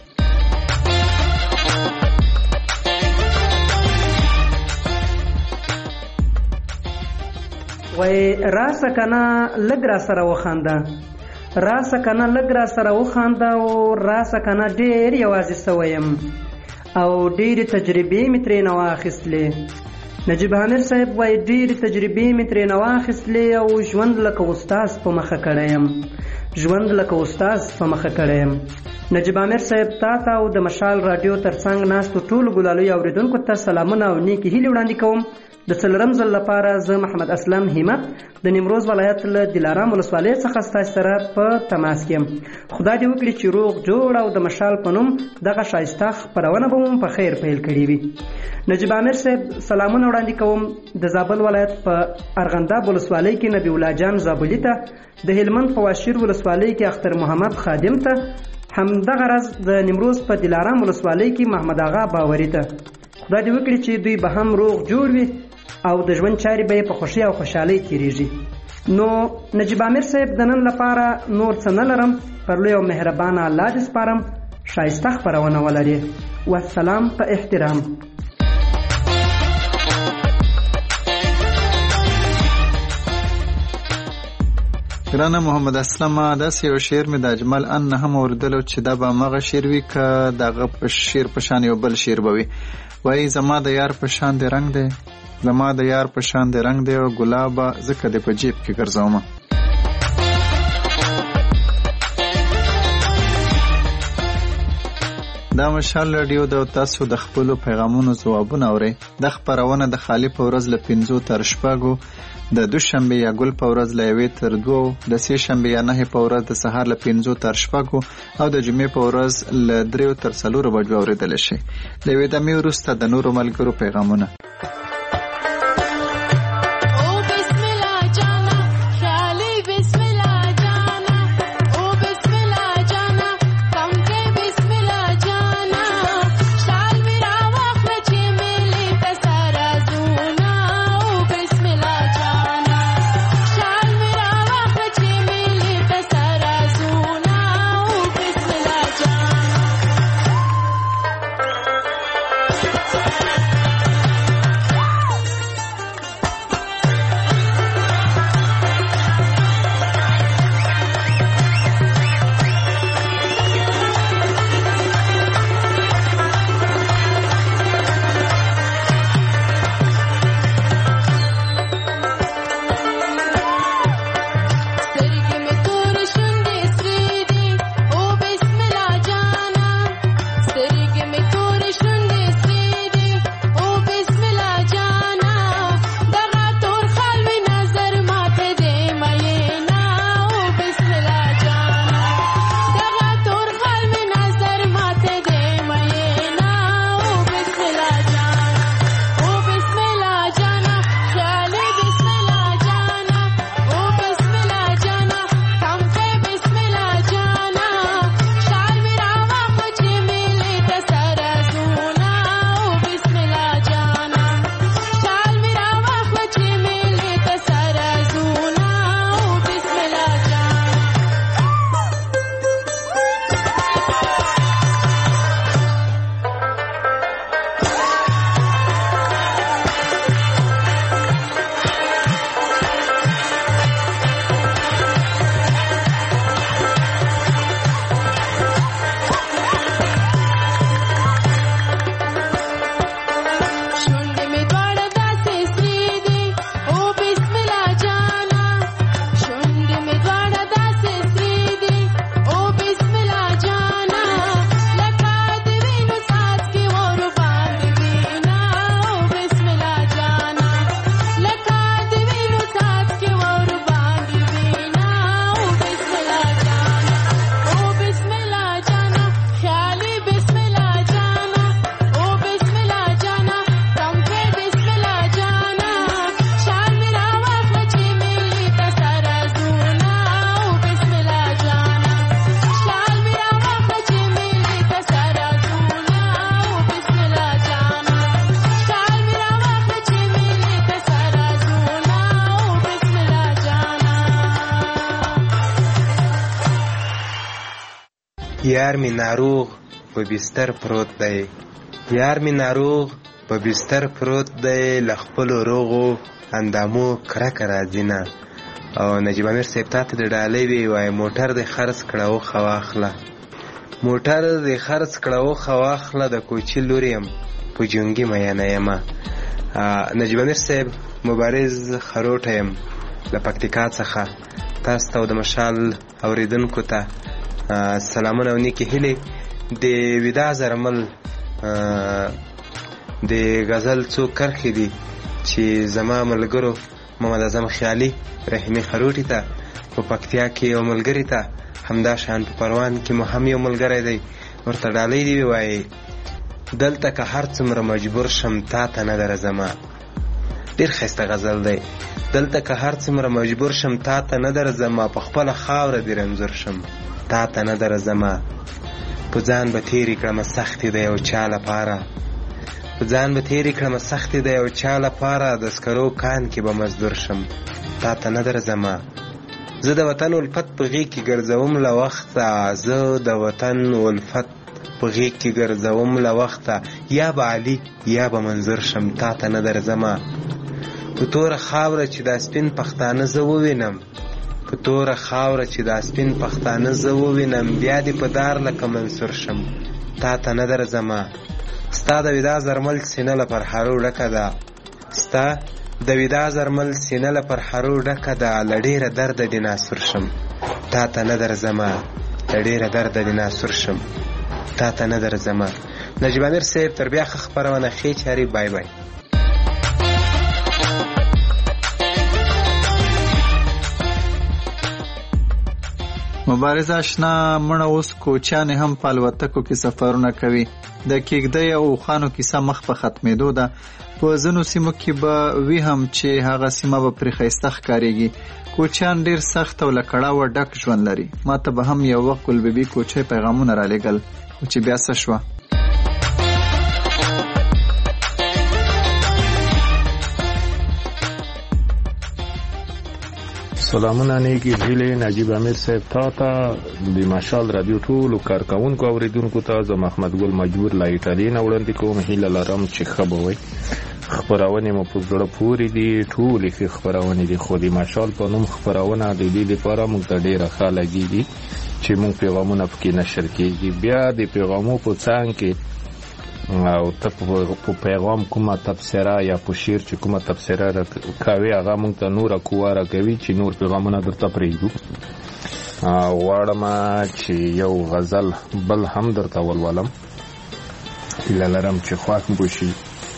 O: وای راسه کنه لګ را سره وخانده راسه کنه لګ را سره وخانده او راسه کنه ډېر یوازې سویم او ډېر تجربې مې ترې نه واخیستلې. نجیب عامر صاحب وای ډېر تجربې مې ترې نه واخیستلې او ژوند لکه استاد په مخه کړی یم ژوند لکه استاد په مخه کړی یم. نجیب عامر صاحب تا ته او د مشال رادیو ترڅنګ ناستو ټولو ګلالو اوریدونکو ته سلامونه او نیکې هیلې وړاندې کوم. د څلورم ځل لپاره زه محمد اسلم همت د نیمروز ولایت له دلارام ولسوالۍ څخه ستاسو سره په تماس کې یم. خدای دې وکړي چې روغ جوړ او د مشال په نوم دغه ښایسته خپرونه به مو په خیر پیل کړې وي. نجیب عامر صاحب سلامونه وړاندې کوم د زابل ولایت په ارغنداب ولسوالۍ کې نبی الله جان زابلي ته، د هلمند په واشیر ولسوالۍ کې اختر محمد خادم ته، همدغه راز د نیمروز په دلارام ولسوالۍ کې محمد آغا باوري ته. خدای دې وکړي چې دوی به هم روغ جوړ وي او د ژوند چارې به په خوشي او خوشحالۍ تیریږي. نو نجیب عامر صاحب د نن لپاره نور څه نه لرم، پر لوی او مهربانه الله دې سپارم ښایسته خپرونه ولري. والسلام په احترام.
F: ګرانه محمد اسلام داسې یو شعر مې د اجمل ان نه هم اوریدلو چې دا به مغه شعر وي که دغه په شعر په شان یو بل شعر به وي. وایي زما د یار په شان د رنگ دی زما د یار په شان د رنگ دی او ګلابه ځکه دې په جیب کې ګرځومه. دا مشال رادیو د تاسو د خپلو پیغامونو ځوابونه اوري. د خبرونه د خالی په ورځ له پنځو تر شپږو، د دوشنبه یا ګل په ورځ له یوې تر دوو، د سې شنبه یا نه په ورځ د سهار له پنځو تر شپږو او د جمعې په ورځ له دریو تر څلورو بجو اوریدل شي. له وې د مې وروسته د نورو ملګرو پیغامونه.
P: یار می ناروغ په بستر پروت دی یار می ناروغ په بستر پروت دی له خپلو روغو اندامو کرکه راځي نه. او نجیب امیر صاحب تا ته د ډالۍ وی وایي موټر دې خرڅ کړه وښه واخله موټر دې خرڅ کړه وښه واخله د کوچي لور یم په جونګي میینه یمه. نجیب امیر صاحب مبارز خروټه یم له پکتیکا څخه. تاسو ته او د مشال اوریدونکو ته سلامونه او نیکې هیلې. د ودا زرمل د غزل څو کرښې دي چې زما ملګرو محمد اعظم خیالي رحیمي خروټي ته په پکتیا کې یو ملګري ته همدا شان په پروان کې مو هم یو ملګری دی ورته ډالۍ دی وایي دلته که هر څومره مجبور شم تا ته نه درځمه. ډېر ښایسته غزل دی. دلته که هر څومره مجبور شم تا ته نه درځمه په خپله خاوره دې رنځور شم تا ته نه درځمه. په ځان به تېرې کړمه سختې د یو چا لپاره په ځان به تېرې کړمه سختې د یو چا لپاره د سکرو کان کې به مزدور شم تا ته نه درځمه. زه د وطن الفت په غېږ کې ګرځوم له وخته زه د وطن الفت په غېږ کې ګرځوم له وخته یا به علي یا به منظور شم تا ته نه درځمه. په توره خاوره چې دا سپین پښتانه زه ووینم په توره خاوره چې دا سپین پښتانه زه ووینم بیا دې په دار لکه منصور شم تا ته نه درځمه. ستا د ودا زرمل سینه له پرحرو ډکه ده ستا د ودا زرمل سینه له پرحرو ډکه ده له ډېره درده دې ناسور شم تا ته نه درځمه له ډېره درده دې ناسور شم تا ته نه درځمه. نجیب امیر صاحب تر بیا ښه خپرونه ښې چارې. بای بای.
F: مبارز آشنا مړه اوس کوچیانې هم په الوتکو کې سفرونه کوي. د کېږدۍ او اوښانو کیسه مخ په ختمېدو ده. په ځینو سیمو کې به وي هم چې هغه سیمه به پرې ښایسته ښکارېږي. کوچیان ډېر سخت او له کړاوه ډک ژوند لري. ما ته به هم یو وخت ګلبیبي کوچی پیغامونه رالیږل خو چې بیا څه شوه.
Q: سلامونه نیکی هیلې نجیب امیر صاحب تا ته د مشال رادیو ټولو کارکوونکو اوریدونکو ته زه محمد ګل مجبور له ایټالیې نه وړاندې کوم. هیله لرم چې ښه به وئ. خپرونې مو په زړه پورې دي ټولې ښې خپرونې دي خو د مشال په نوم خپرونه د دې لپاره موږ ته ډېره ښه لګېږي چې موږ پیغامونه پکې نشر کېږي. بیا د پیغامو په څنګ کې او ته په پیغام کومه تبصره یا په شعر چې کومه تبصره کوي هغه موږ ته نوره قوه راکوي چې نور پیغامونه درته پرېږدو. غواړم چې یو غزل بل هم درته ولولم. هیله لرم چې خوښ مو شي.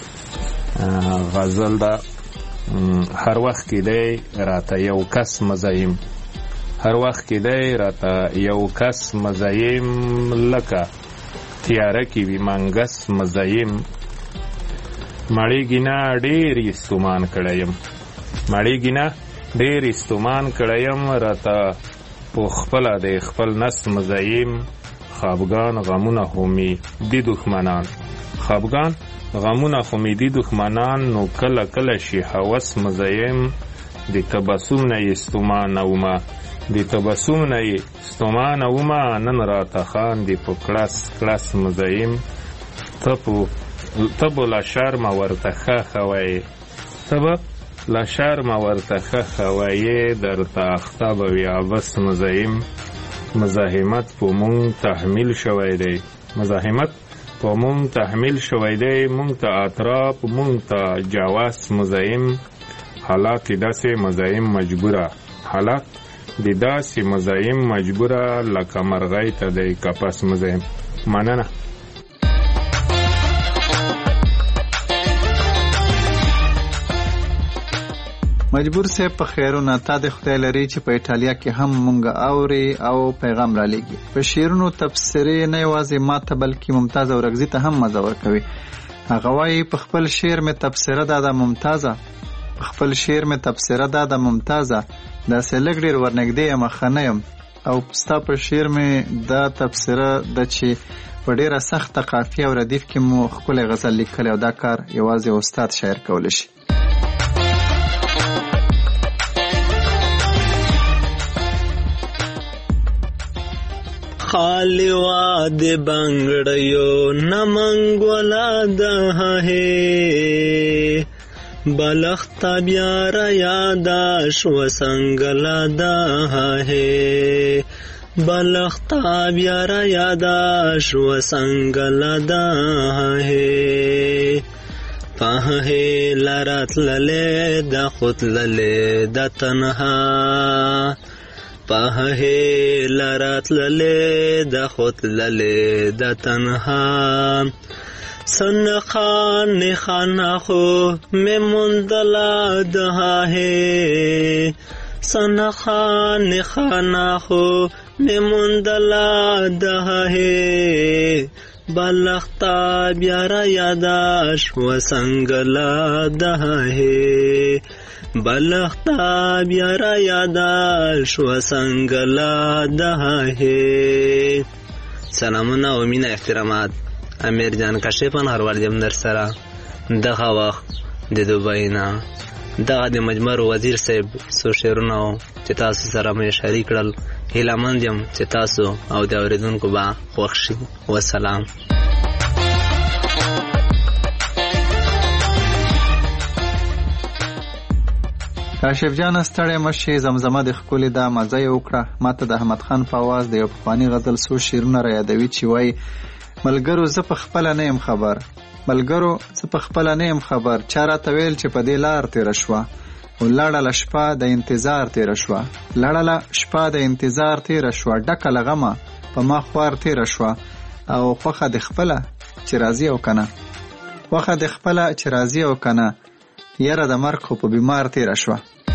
Q: غزل ده هر وخت کې دی راته یو کس مزایم هر وخت کې دی راته یو کس مزایم لکه تیاره کې وي منګس مزایم مړېږي نه ډېر استومان کړی یم مړېږي نه ډېر استومان کړی یم راته په خپله د خپل نس مزایم خفګان غمونه خو مې دي دښمنان خفګان غمونه خو مې دي دښمنان نو کله کله شي هوس مزایم د تبسم نه یې ستومانه ومه د تبسم نه یې ستومانه ومه نن راته خاندې په کړس کړس مزایم ته به له شرمه ورته ښه ښه وایې ته به له شرمه ورته ښه ښه وایې درته اخته به وي عبس مزایم مزاحمت په مونږ تحمیل شوی دی مزاحمت په مونږ تحمیل شوی دی مونږ ته اطراف مونږ ته جواز مزاحم حالات داسې مزاحم مجبوره حالات د داسې مزاحم مجبوره لکه مرغۍ ته دی کپس مزاحم. مننه.
F: مجبور صاحب په خیرونه تا د خدای لري چې په ایټالیا کې هم مونږ اوري او پیغام را لېږي. په شعرونو تبصرې نه یوازې ما ته بلکې ممتاز اورګزي ته هم مزه ورکوي. هغه وایي په خپل شعر مې تبصره دا ده ممتازه په خپل شعر مې تبصره دا ده ممتازه داسې لږ ډېر ورنږدې یم ښه نه یم او ستا په شعر مې دا تبصره ده چې په ډېره سخته قافیه او ردیف کې مو ښکلی غزل لیکلی او دا کار یوازې استاد شاعر کولی شي.
R: خالی واد بنگڑیو نمنگ ولاد ہے بلختا بیارا یاداش و سنگلادا ہے بلختا بیارا یاداش و سنگلادا ہے پاہے لرات للے دا خود للے دا تنہا پاہے لرات للے دا خود للے دا تنہا سن خان خانہ خو میں مندلا دہا ہے سن خان خانہ خو میں مندلا دہا ہے بلختا بیارا یاداش و سنگلا دہا ہے بلختا بیارا یاداش و سنگلا دہا ہے. سلامونه و مینه احترامات امیر جان کشفان هروار دیم در سره دغه وخت د دوبۍ نه دغه د مجمر وزیر صاحب څو شعرونه چې تاسو سره مې شریک کړل هیلهمند یم چې تاسو او د اورېدونکو به خوښ شي. وسلام.
F: کاشف جان ستړی مشي زمزمه د ښکلې دا مزه یې وکړه. ماته د احمد خان په اواز د یو پخواني غزل څو شعرونه را یادوي چې وایي ملګرو زه په خپله نه یم خبر ملګرو زه په خپله نه یم خبر چا راته ویل چې په دې لار تېره شوه لړله شپه د انتظار تېره شوه لړله شپه د انتظار تېره شوه ډکه له غمه په ما خوار تېره شوه او خوښه د خپله چې راځي او که نه خوښه د خپله چې راځي او که نه یره د مرګ خو په بیمار تېره شوه.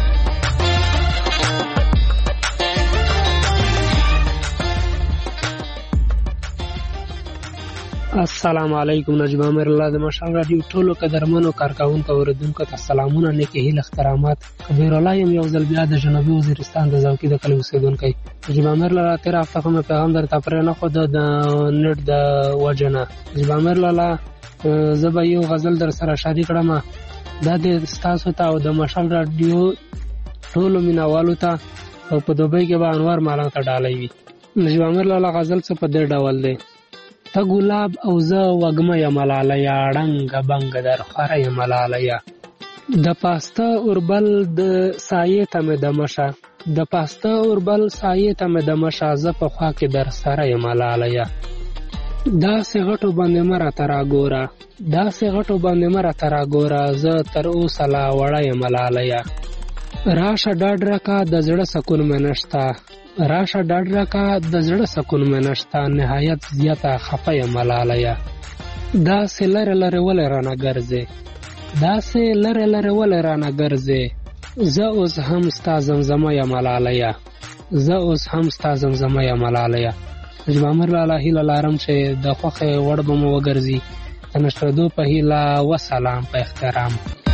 S: السلام علیکم. نجیب عامر الله د مشال رادیو ټولو قدرمنو کارکوونکو اوریدونکو ته سلامونه نیکې هیلې احترامات. کبیر الله یم یو ځل بیا د جنوبي وزیرستان د زوکي د کلي اوسېدونکی. نجیب عامر الله تېره هفته خو مې پیغام درته پرېنښود د نېټ د وجې نه. نجیب عامر الله زه به یو غزل در سره شریک کړم دا د ستاسو ته او د مشال رادیو ټولو مینوالو ته او په دوبۍ کې به انوار مالان ته ډالۍ وي. نجیب عامر الله غزل څه په دې ډول دی: ته ګلاب او زه وږمه یم لالیه ړنګه بنګه در خوره یم لالیه د پاسته اوربل د سایې ته مې دمه شه د پاسته اوربل سایې ته مې دمه شه زه په خوا کې در سره یم لالیه داسې غټو باندې مه راته راګوره داسې غټو باندې مه راته راګوره زه تر اوسه لا وړه یم لالیه راشه ډاډ راکه د زړه سکون مې نشته راشه ډاډ راکه د زړه سکون مې نشته نهایت زیاته خفه یم لالیه داسې لرې لرې ولې رانه ګرځې داسې لرې لرې ولې رانه ګرځې زه اوس هم ستا زمزمه یم لالیه زه اوس هم ستا زمزمه یم لالیه. نجیب عامر لاله هیله لرم چې د خوښې وړ به مو وګرځي. د نشرېدو په هیله وسلام په احترام.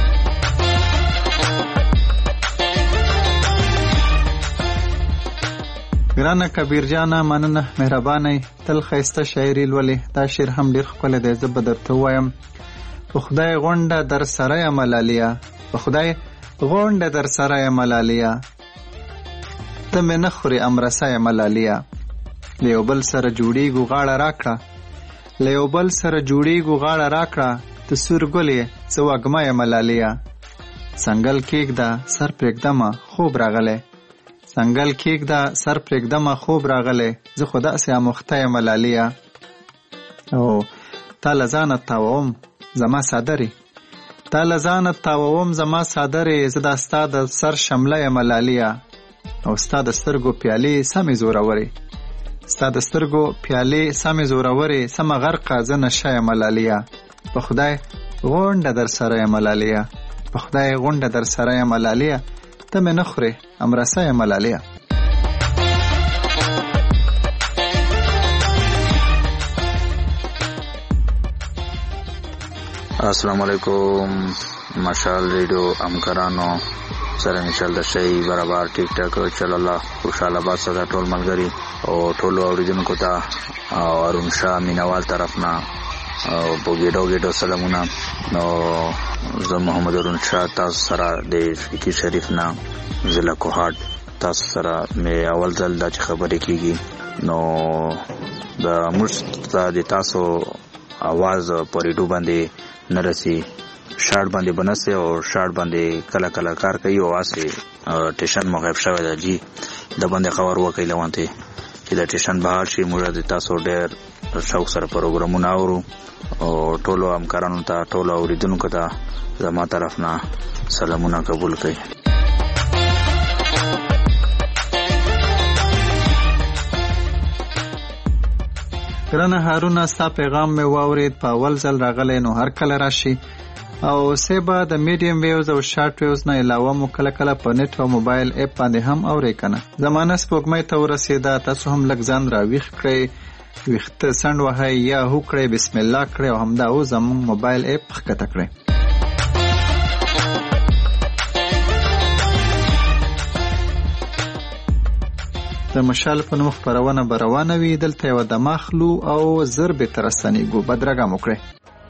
F: ګرانه کبیر جانه مننه مهربانه تل ښایسته شاعري لولې. دا شعر هم ډېر ښکلی دی زه به درته ووایم. په خدای غونډه در سره یم لالیه په خدای غونډه در سره یم لالیه ته مې نه خورې امرسه یم لالیه له یو بل سره جوړیږو غاړه راکړه له یو بل سره جوړیږو غاړه راکړه ته سور ګل یې زه وږمه یم لالیه څنګل کېږده سر پرېږدمه خوب راغلی څنګل کېږده سر پرېږدمه خوب راغلی زه خو داسې اموخته یم لالیه او تا له ځانه تاووم زما صادرې تا له ځانه تاووم زما صادرې زه دا ستا د سر شمله یم لالیه او ستا د سترګو پیالې سمې زورورې ستا د سترګو پیالې سمې زورورې سمه غرقه زه نشه یم لالیه په خدای غونډه در سره یم لالیه په خدای غونډه در سره یم لالیه ته مې نه خورې امرسه یم لالیه.
T: السلام علیکم مشال ریډیو همکارانو سره انشاءالله د شی برابر ټیک ټاک چل الله خوشاله باسه د ټول ملګري او ټول اوریدونکو ته او ارون شاه مینوال طرف نه او بوګیډو ګیډو سلامونه. نو زه محمد ارون شاه تاسو سره د فقيه شریف نه ضلع کوهاټ تاسو سره مې اول ځل دا چې خبرې کیږي نو د موږ ته د تاسو आवाज په ریډیو باندې نرسي شارټ باندې بنسه او شارټ باندې کله کله کار کوي او واسي ټیشن مغیب شوی دی جی د باندې خبر وکړي لوانته چې د ټیشن بهر شي موږ د تاسو ډېر شوق سره پروګرامونه اورو او ټولو همکارانو ته ټولو اوریدونکو ته زما طرف نه سلامونه قبول کړئ.
F: ګرانه هارونه ستا پیغام مې واورید په اول ځل راغلی نو هر کله راشي او سیبا د میډیم ویوز او شارټ ویوز نه علاوه مو کله کله په نت او موبایل اپ باندې هم اورئ کنه. زمانه سپوږمۍ ته ورسېده تاسو هم لږ ځان راویښ کړئ ویښته سنډ وهئ یا هو کړئ بسم الله کړئ او همدا اوس زموږ موبایل اپ ښکته کړئ. د مشال په نوم خپرونه به روانه وي دلته یوه دماخلو او زر به تر رسنیږو بدرګه مو کړئ.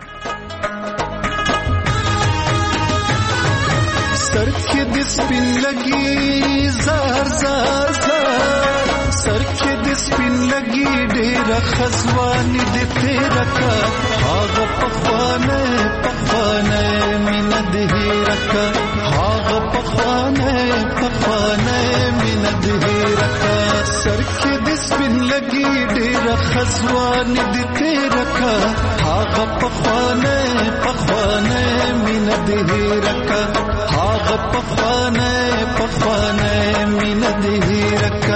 K: सर के दिस पिन लगी जार जार जार सर के दिस पिन लगी डेरा खजवानी दे तेरा का हाग पखवाने पखवाने मिन देहरा का हाग पखवाने पखवाने मिन देहरा का सर के दिस पिन लगी डेरा खजवानी दे तेरा का हाग पखवाने पखवाने मिन देहरा का हाग पखवाने पखवाने मिन देहरा का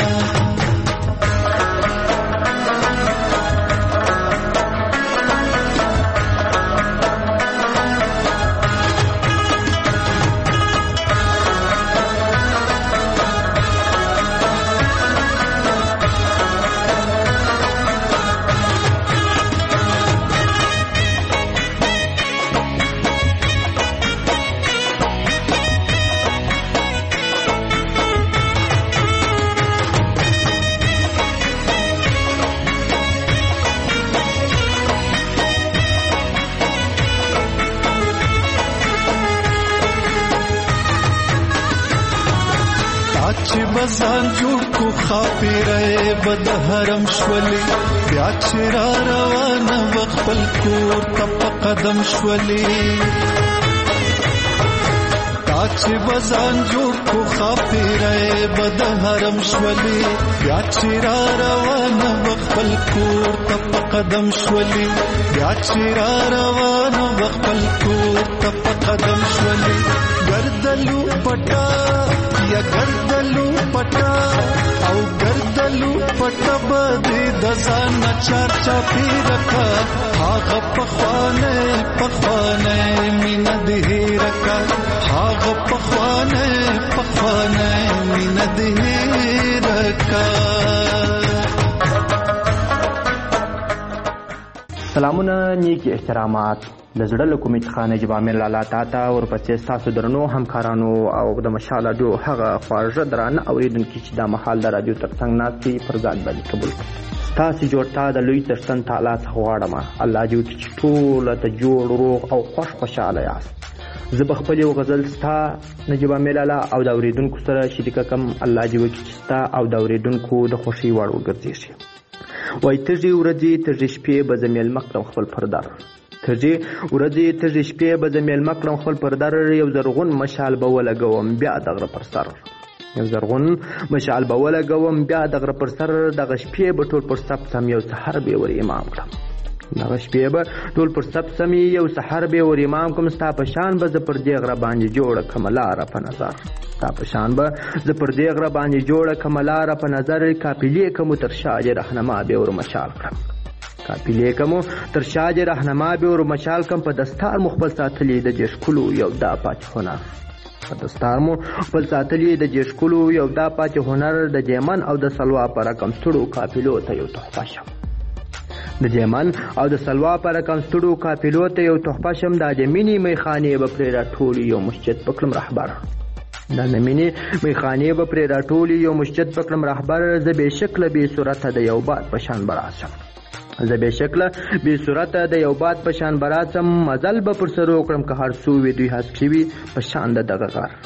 K: बसान जुड़ को खापी रहे बदहरम शवली प्याचरा रवान वक्फल कोर तप कदम शवली ताच बसान जुड़ को खापी रहे बदहरम शवली प्याचरा रवान वक्फल कोर तप कदम शवली प्याचरा रवान वक्फल कोर तप कदम शवली गर्दलू पटा या गर्दलू पटा औ गर्दलू पटा बदे दजान चार चापी रखा हाग पखवाने पखवाने मिन देहरा का हाग पखवाने पखवाने मिन देहरा का.
U: سلامونه نیکی احترامات د زړه له کومې څخه نجیب عامر لالا تا ته ورپسې ستاسو درنو همکارانو او د مشال راډیو هغه خواږه درانه اورېدونکي چې دا مهال د راډیو تر څنګ ناستي پر ځان باندې قبول کړي. ستاسې جوړتا د لوی څښتن تعالی څخه غواړم الله دې وکړي چې ټوله ته جوړ روغ او خوش خوشحاله یاست. زه به خپل یو غزل ستا نجیب عامر لالا او د اورېدونکو سره شریکه کړم. الله دې وکړي چې ستا او د اورېدونکو د خوښۍ وړ وګرځېږي. وای تږې ورځې تږې شپې به زه میلمه کړم خپل پردر تږې ورځې تږې شپې به زه میلمه کړم خپل پردر یو زرغون مشال به ولګوم بیا د غره پر سر یو زرغون مشال به ولګوم بیا د غره پر سر دغه شپې به ټول پر سب سم یو سحر به ور امام کړم دغه شپې به ټول پر سب سم یو سحر به ور امام کوم ستا په شان به زه پر دې غره باندې جوړه کړم لاره په نظر ستا په شان به زه پر دې غره باندې جوړه کړم لاره په نظر قافلې کوم تر شاج رهنما به ور مشال کړم قافلې کوم تر شاج رهنما به ور مشال کړم په دستار مخبل ساتلې د جشکلو یو دا پات هنر په دستار مو خپل ساتلې د جشکلو یو دا پات هنر د جیمن او د سلوا پر کم ستړو قافلو ته یو تحفه شم د جیمن او د سلوا پر کم ستړو قافلو ته یو تحفه شم د جمینی میخانه به پر راټول یو مسجد پکلم رهبر د نمینی میخانه به پر راټول یو مسجد پکلم رهبر ز به شکل به صورت د یو باد پشان براسم زه به شکل به صورت د یو باد پشان براسم مزل به پر سر وکړم که هر سو وی دوی هڅ کیوي پشان د دغه غر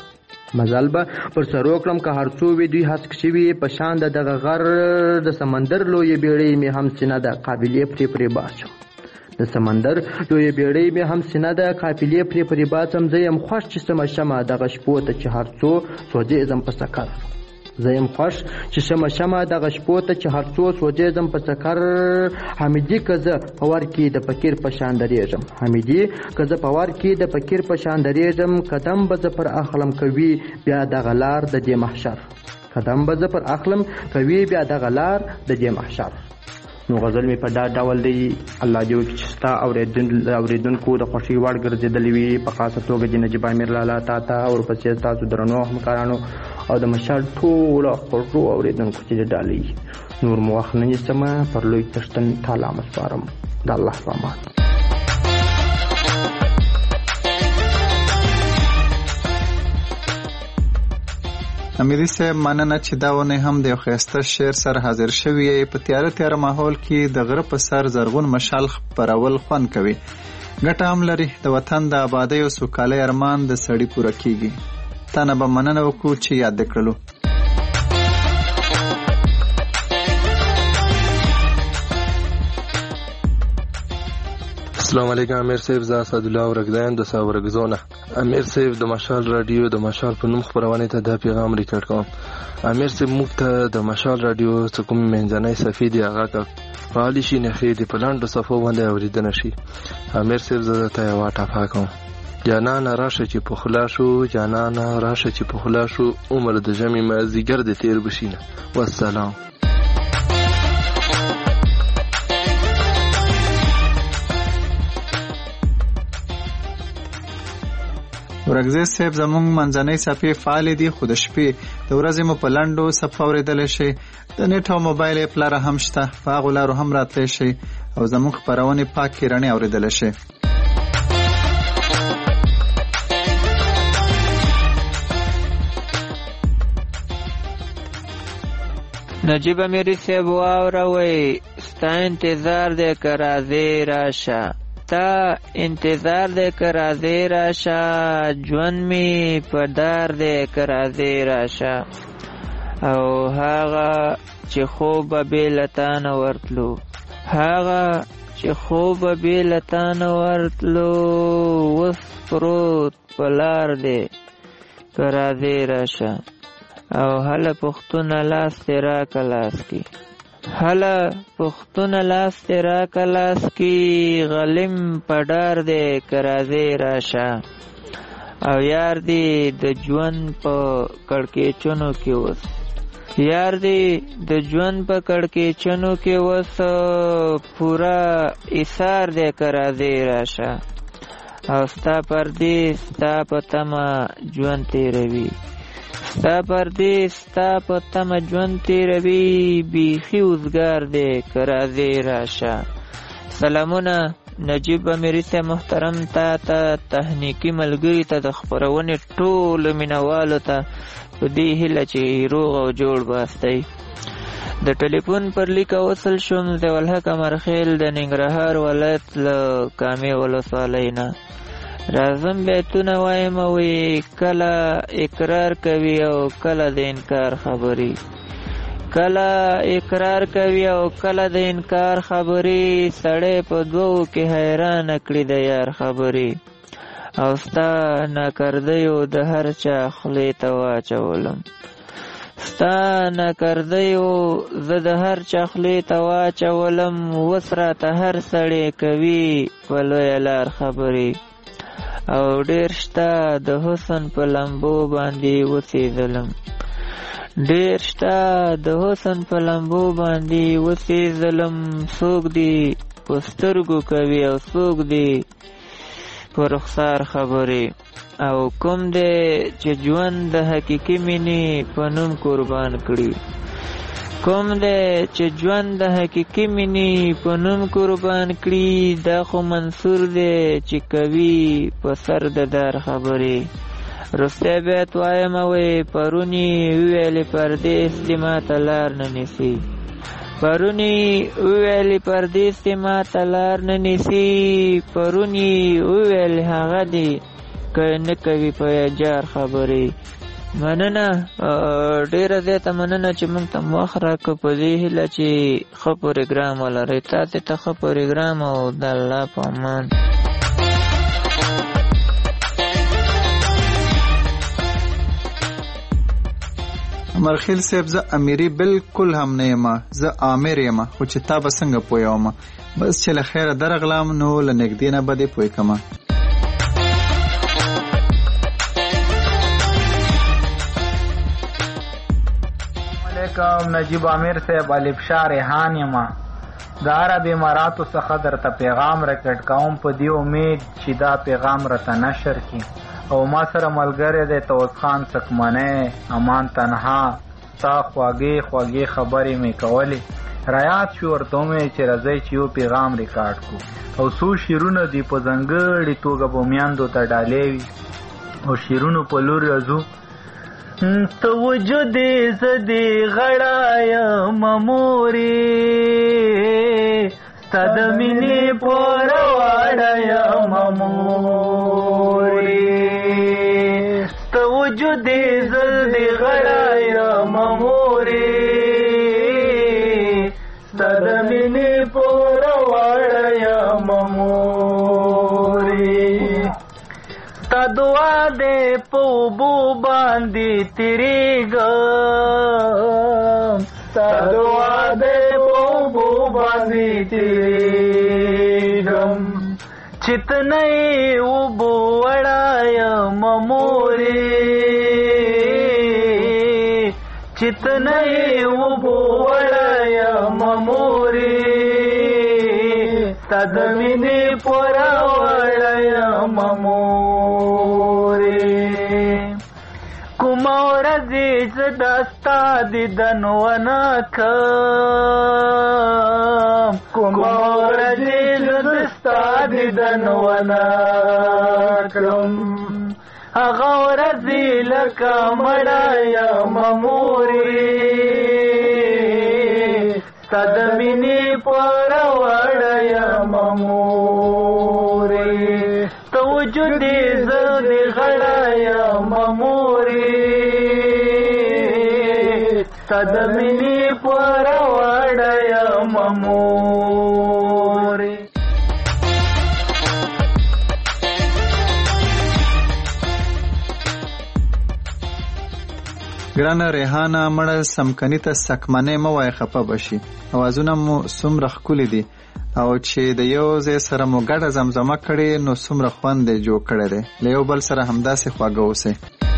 U: مزل به پر سرو کړم که هر څو وي دوی هسک شوي په شان د دغه غر د سمندر لویې بیړۍ مې هم سینه ده قافلې پرې پرې باچم د سمندر لویې بیړۍ مې هم سینه ده قافلې پرې پرې باچم زه یم خوښ چې سمه شمه دغه شپو ته چې هر څو سوځېږم په سکر زه یم خوښ چې شمه شمه دغه شپو ته چې هر څو سوځېږم په سکر حمیدي که زه په ور کې د فقیر په شان درېږم حمیدي که زه په ور کې د فقیر په شان درېږم قدم به زه پر اخلم کوي بیا دغه لار د دې محشر قدم به زه پر اخلم کوي بیا دغه لار د دې محشر. نو غزل مې په دا ډول دی الله دې وکړي چې ستا اورېدونکو د خوښۍ وړ ګرځېدلی وي په خاصه توګه د نجیب امیر لالا تا ته ورپسې ستاسو درنو همکارانو او د مشال ټولو خوږو اورېدونکو چې د ډالۍ نور مو وخت نه نیسمه پر لوی څښتن تعالی مسپارم د الله په امان.
F: امیري صاحب مننه چې دا ونه هم د یو ښایسته شعر سره حاضر شوی یې. په تیاره تیاره ماحول کې د غره په سر زرغون مشال خپرول خوند کوي. ګټه هم لري. د وطن د آبادۍ او سوکالۍ ارمان د سړي پوره کیږي. تا نه به مننه وکړو چې یاد دې کړلو.
C: السلام علیکم امیر صاحب، زه اسدالله ورګدین د ساورګزونه. امیر صاحب د مشال رادیو د مشال په نوم خپرونې ته دا پیغام ریکارډ کوم. امیر صاحب موږ ته د مشال رادیو څخه کوم منځنۍ صفحې دی هغه کا فعال شي نه خې د پلاند صفو باندې اوریدنه شي. امیر صاحب زه ته یو ټاپا کوم. جانان راشه چې په خلاصو جانان راشه چې په خلاصو عمر د جمع مازیګر د تیر بشینه. والسلام.
F: ورګزی صاحب زموږ منځنۍ صفحې فعال دي خو د شپې د ورځې مو په لنډو صفحه اوریدلی شي. د نیټ او موبایل اپ لاره هم شته، په هغو لارو هم راتلی شي او زموږ خپرونې پاکې رڼې اوریدلی شي.
V: نجیب امیری صاحب واوروئ ستا انتظار دی که راځې راشه، تا انتظار دی که راځې راشه، ژوند می په دار دی که راځې راشه. او هغه چې خوب به بې له تا نه ورتلو، هغه چې خوب به بې له تا نه ورتلو، اوس پروت په لار دی که راځې راشه. او هله پښتونه لاس دې راکه لاس کې، هله پښتونه لاس دې راکه لاس کې، غلیم په ډار دی که راځې راشه. او یار دې د ژوند په کړکېچنو کې اوس، یار دې د ژوند په کړکېچنو کې اوس، پوره ایثار دی که راځې راشه. او ستا پردې ستا په تمه ژوند تېروي، ستا پردې ستا په تمه ژوند تېروي، بیخي اوزګار دی که راځې راشه. سلامونه نجیب امیري صاحب محترم، تا ته تخنیکي ملګري ته د خپرونې ټولو مینوالو ته په دې هیله چې روغ او جوړ باستئ. د ټلیفون پر لیکه وصل شوم ضیاءالحق امرخیل د ننګرهار ولایت له کامې ولسوالۍ نه. راځم بیتونه وایم وی کله اقرار کوي او کله د انکار خبرې، کله اقرار کوي او کله د انکار خبرې، سړی په دوو کې حیران کړي د یار خبرې. او ستا ناکردیو د هر چا خولې ته واچولم، ستا ناکردیو زه د هر چا خولې ته واچولم، اوس راته هر سړی کوي په لویه لار خبرې. او ډیر شته د حسن په لمبو باندې وسېدلم، ډیر شته د حسن په لمبو باندې وسېدلم، څوک دې په سترګو کوي او څوک دې په رخسار خبرې. او کوم دې چې ژوند د حقیقي مینې په نوم قربان کړي، کوم دی چې ژوند د حقیقي مینې په نوم قربان کړي، دا خو منصور دی چې کوي په سر د دار خبرې. رستی بیت وایم وی پرونی ویلې پردیس دې ماته لار نه نیسي، پرونی ویلې پردیس دې ماته لار نه نیسي، پرونی ویلې هغه دې که نه کوي په جار خبرې. مننه ډیره زیاته مننه چې موږ ته وخت راکړه په دې هیله چې ښه پروګرام ولرئ. تاسې ته ښه پروګرام او د الله په امان.
F: مرخیل صاحب زه امیری بالکل هم نه یم، زه آمر یم، خو چې تا به څنګه پوهوم؟ بس چې له خیره درغلم نو له نږدې نه به دې پوه کړم.
H: علیکم نجیب امیر صاحب، الف شاه ریحان یم. د عرب اماراتو څخه درته پیغام راکټ کوم په دې امید چې دا پیغام راته نشر کړي. او ما سره ملګری دی توس خان سکمنی امان تنها. تا خواږې خواږې خبرې مې کولې، رایاد شو ورته مې چې راځئ چې یو پیغام ریکارډ کړو. او څو شعرونه دي په ځانګړې توګه به میندو ته ډالۍ وي او شعرونو په لور راځو. توجه دې زه دې غړایم مورې، ستا د مینې په رواړایم مورې. توجه دې زه دې غړایم مورې، ستا د مینې په رواړایم مورې. تا دعا دې په اوبو باندې تېرېږم، تا دعا دې په اوبو باندې تېرېږم. چې ته نه یې اوبو وړایم مورې، چې ته نه یې اوبو وړایم مورې. ستا د مینې په راوړایم مورې. کومه ورځې زه دا ستا دیدن ونه کړم، کومه ورځې زه ستا دیدن ونه کړم. هغه ورځې لکه مړه یم مورې، ستا د مینې په راوړه یم مورې. توجه دې زه دې غړه یم مورې، ستا د مینې په راوړه یم مورې.
F: ګرانه ریحانه مړه سمکني ته سکمنې مه وایه خفه به شي. اوازونه مو څومره ښکلي دي او چې د یو ځای سره مو ګډه زمزمه کړې نو څومره خوند یې جوړ کړی دی. له یو بل سره همداسې خواږه اوسئ.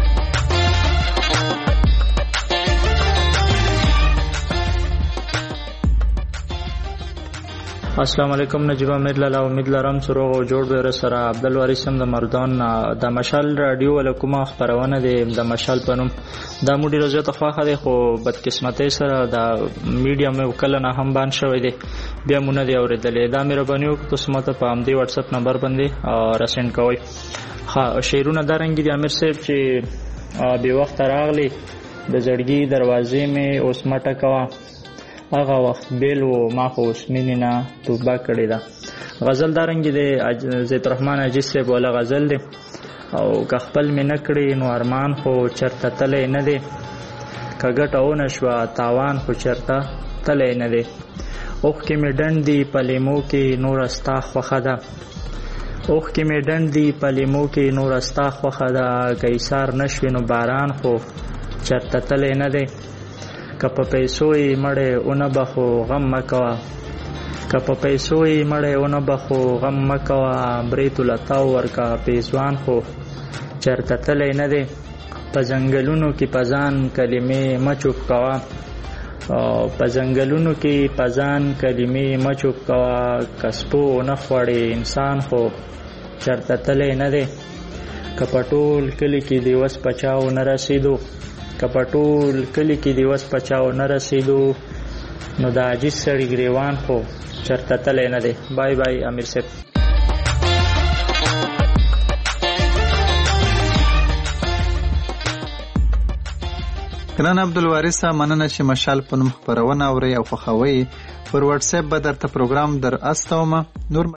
A: السلام علیکم نجیب امیر لاله، امید لرم چې روغ او جوړ به سره. عبدالوارث هم د مردان د مشال رادیو له کومه خپرونه دی د مشال په نوم. دا مو ډېره زیاته خوښه دی خو بدقسمتۍ سره د میډیا مې کله نه هم بند شوی دی، بیا مو نه دی اورېدلی. دا مهرباني وکړئ تاسو ماته په همدې وټساپ نمبر باندې راسینډ کوئ. ښه شعرونه دا رنګې دي امیر صاحب چې بې وخته راغلی د زړګي دروازې مې اوس مټه کوه، هغه وخت بیل و ما خو اوس مینې نه توبه کړې ده. غزل دا رنګې دی زید الرحمن عجیز صاحب والا غزل دی. او که خپل مې نه کړې نو ارمان خو چرته تلی نه دی، که ګټه ونه شوه تاوان خو چرته تلی نه دی. اوښکې مې ډنډ دي په لیمو کې نوره ستا خوښه ده، اوښکې مې ډنډ دي په لیمو کې نوره ستا خوښه ده. که ایثار نه شوې نو باران خو چرته تلی نه دی. که په پیسو یې مړی اونه بخو غم مه کوه، که په پیسو یې مړی اونه بخو غم مه کوه. بریتو له تاو ورکه پیزوان خو چرته تلی نه دی. په ځنګلونو کې په ځان کلمې مه چوپ کوه، په ځنګلونو کې په ځان کلمې مه چوپ کوه. که سپو ونه خوړې انسان خو چرته تلی نه دی. که په ټول کلي کې د وس په چاو نه رسېدو، که په ټول کلي کې د وس په چاو نه رسېدو نو د عاجز سړي ګریوان خو چرته تلی نه دی. بای بای امیر صاحب.
F: ګران عبدالوارثه مننه چې مشال په نوم خپرونه اورئ او خوښوئ. پر وټساپ به درته پروګرام در استومه. نور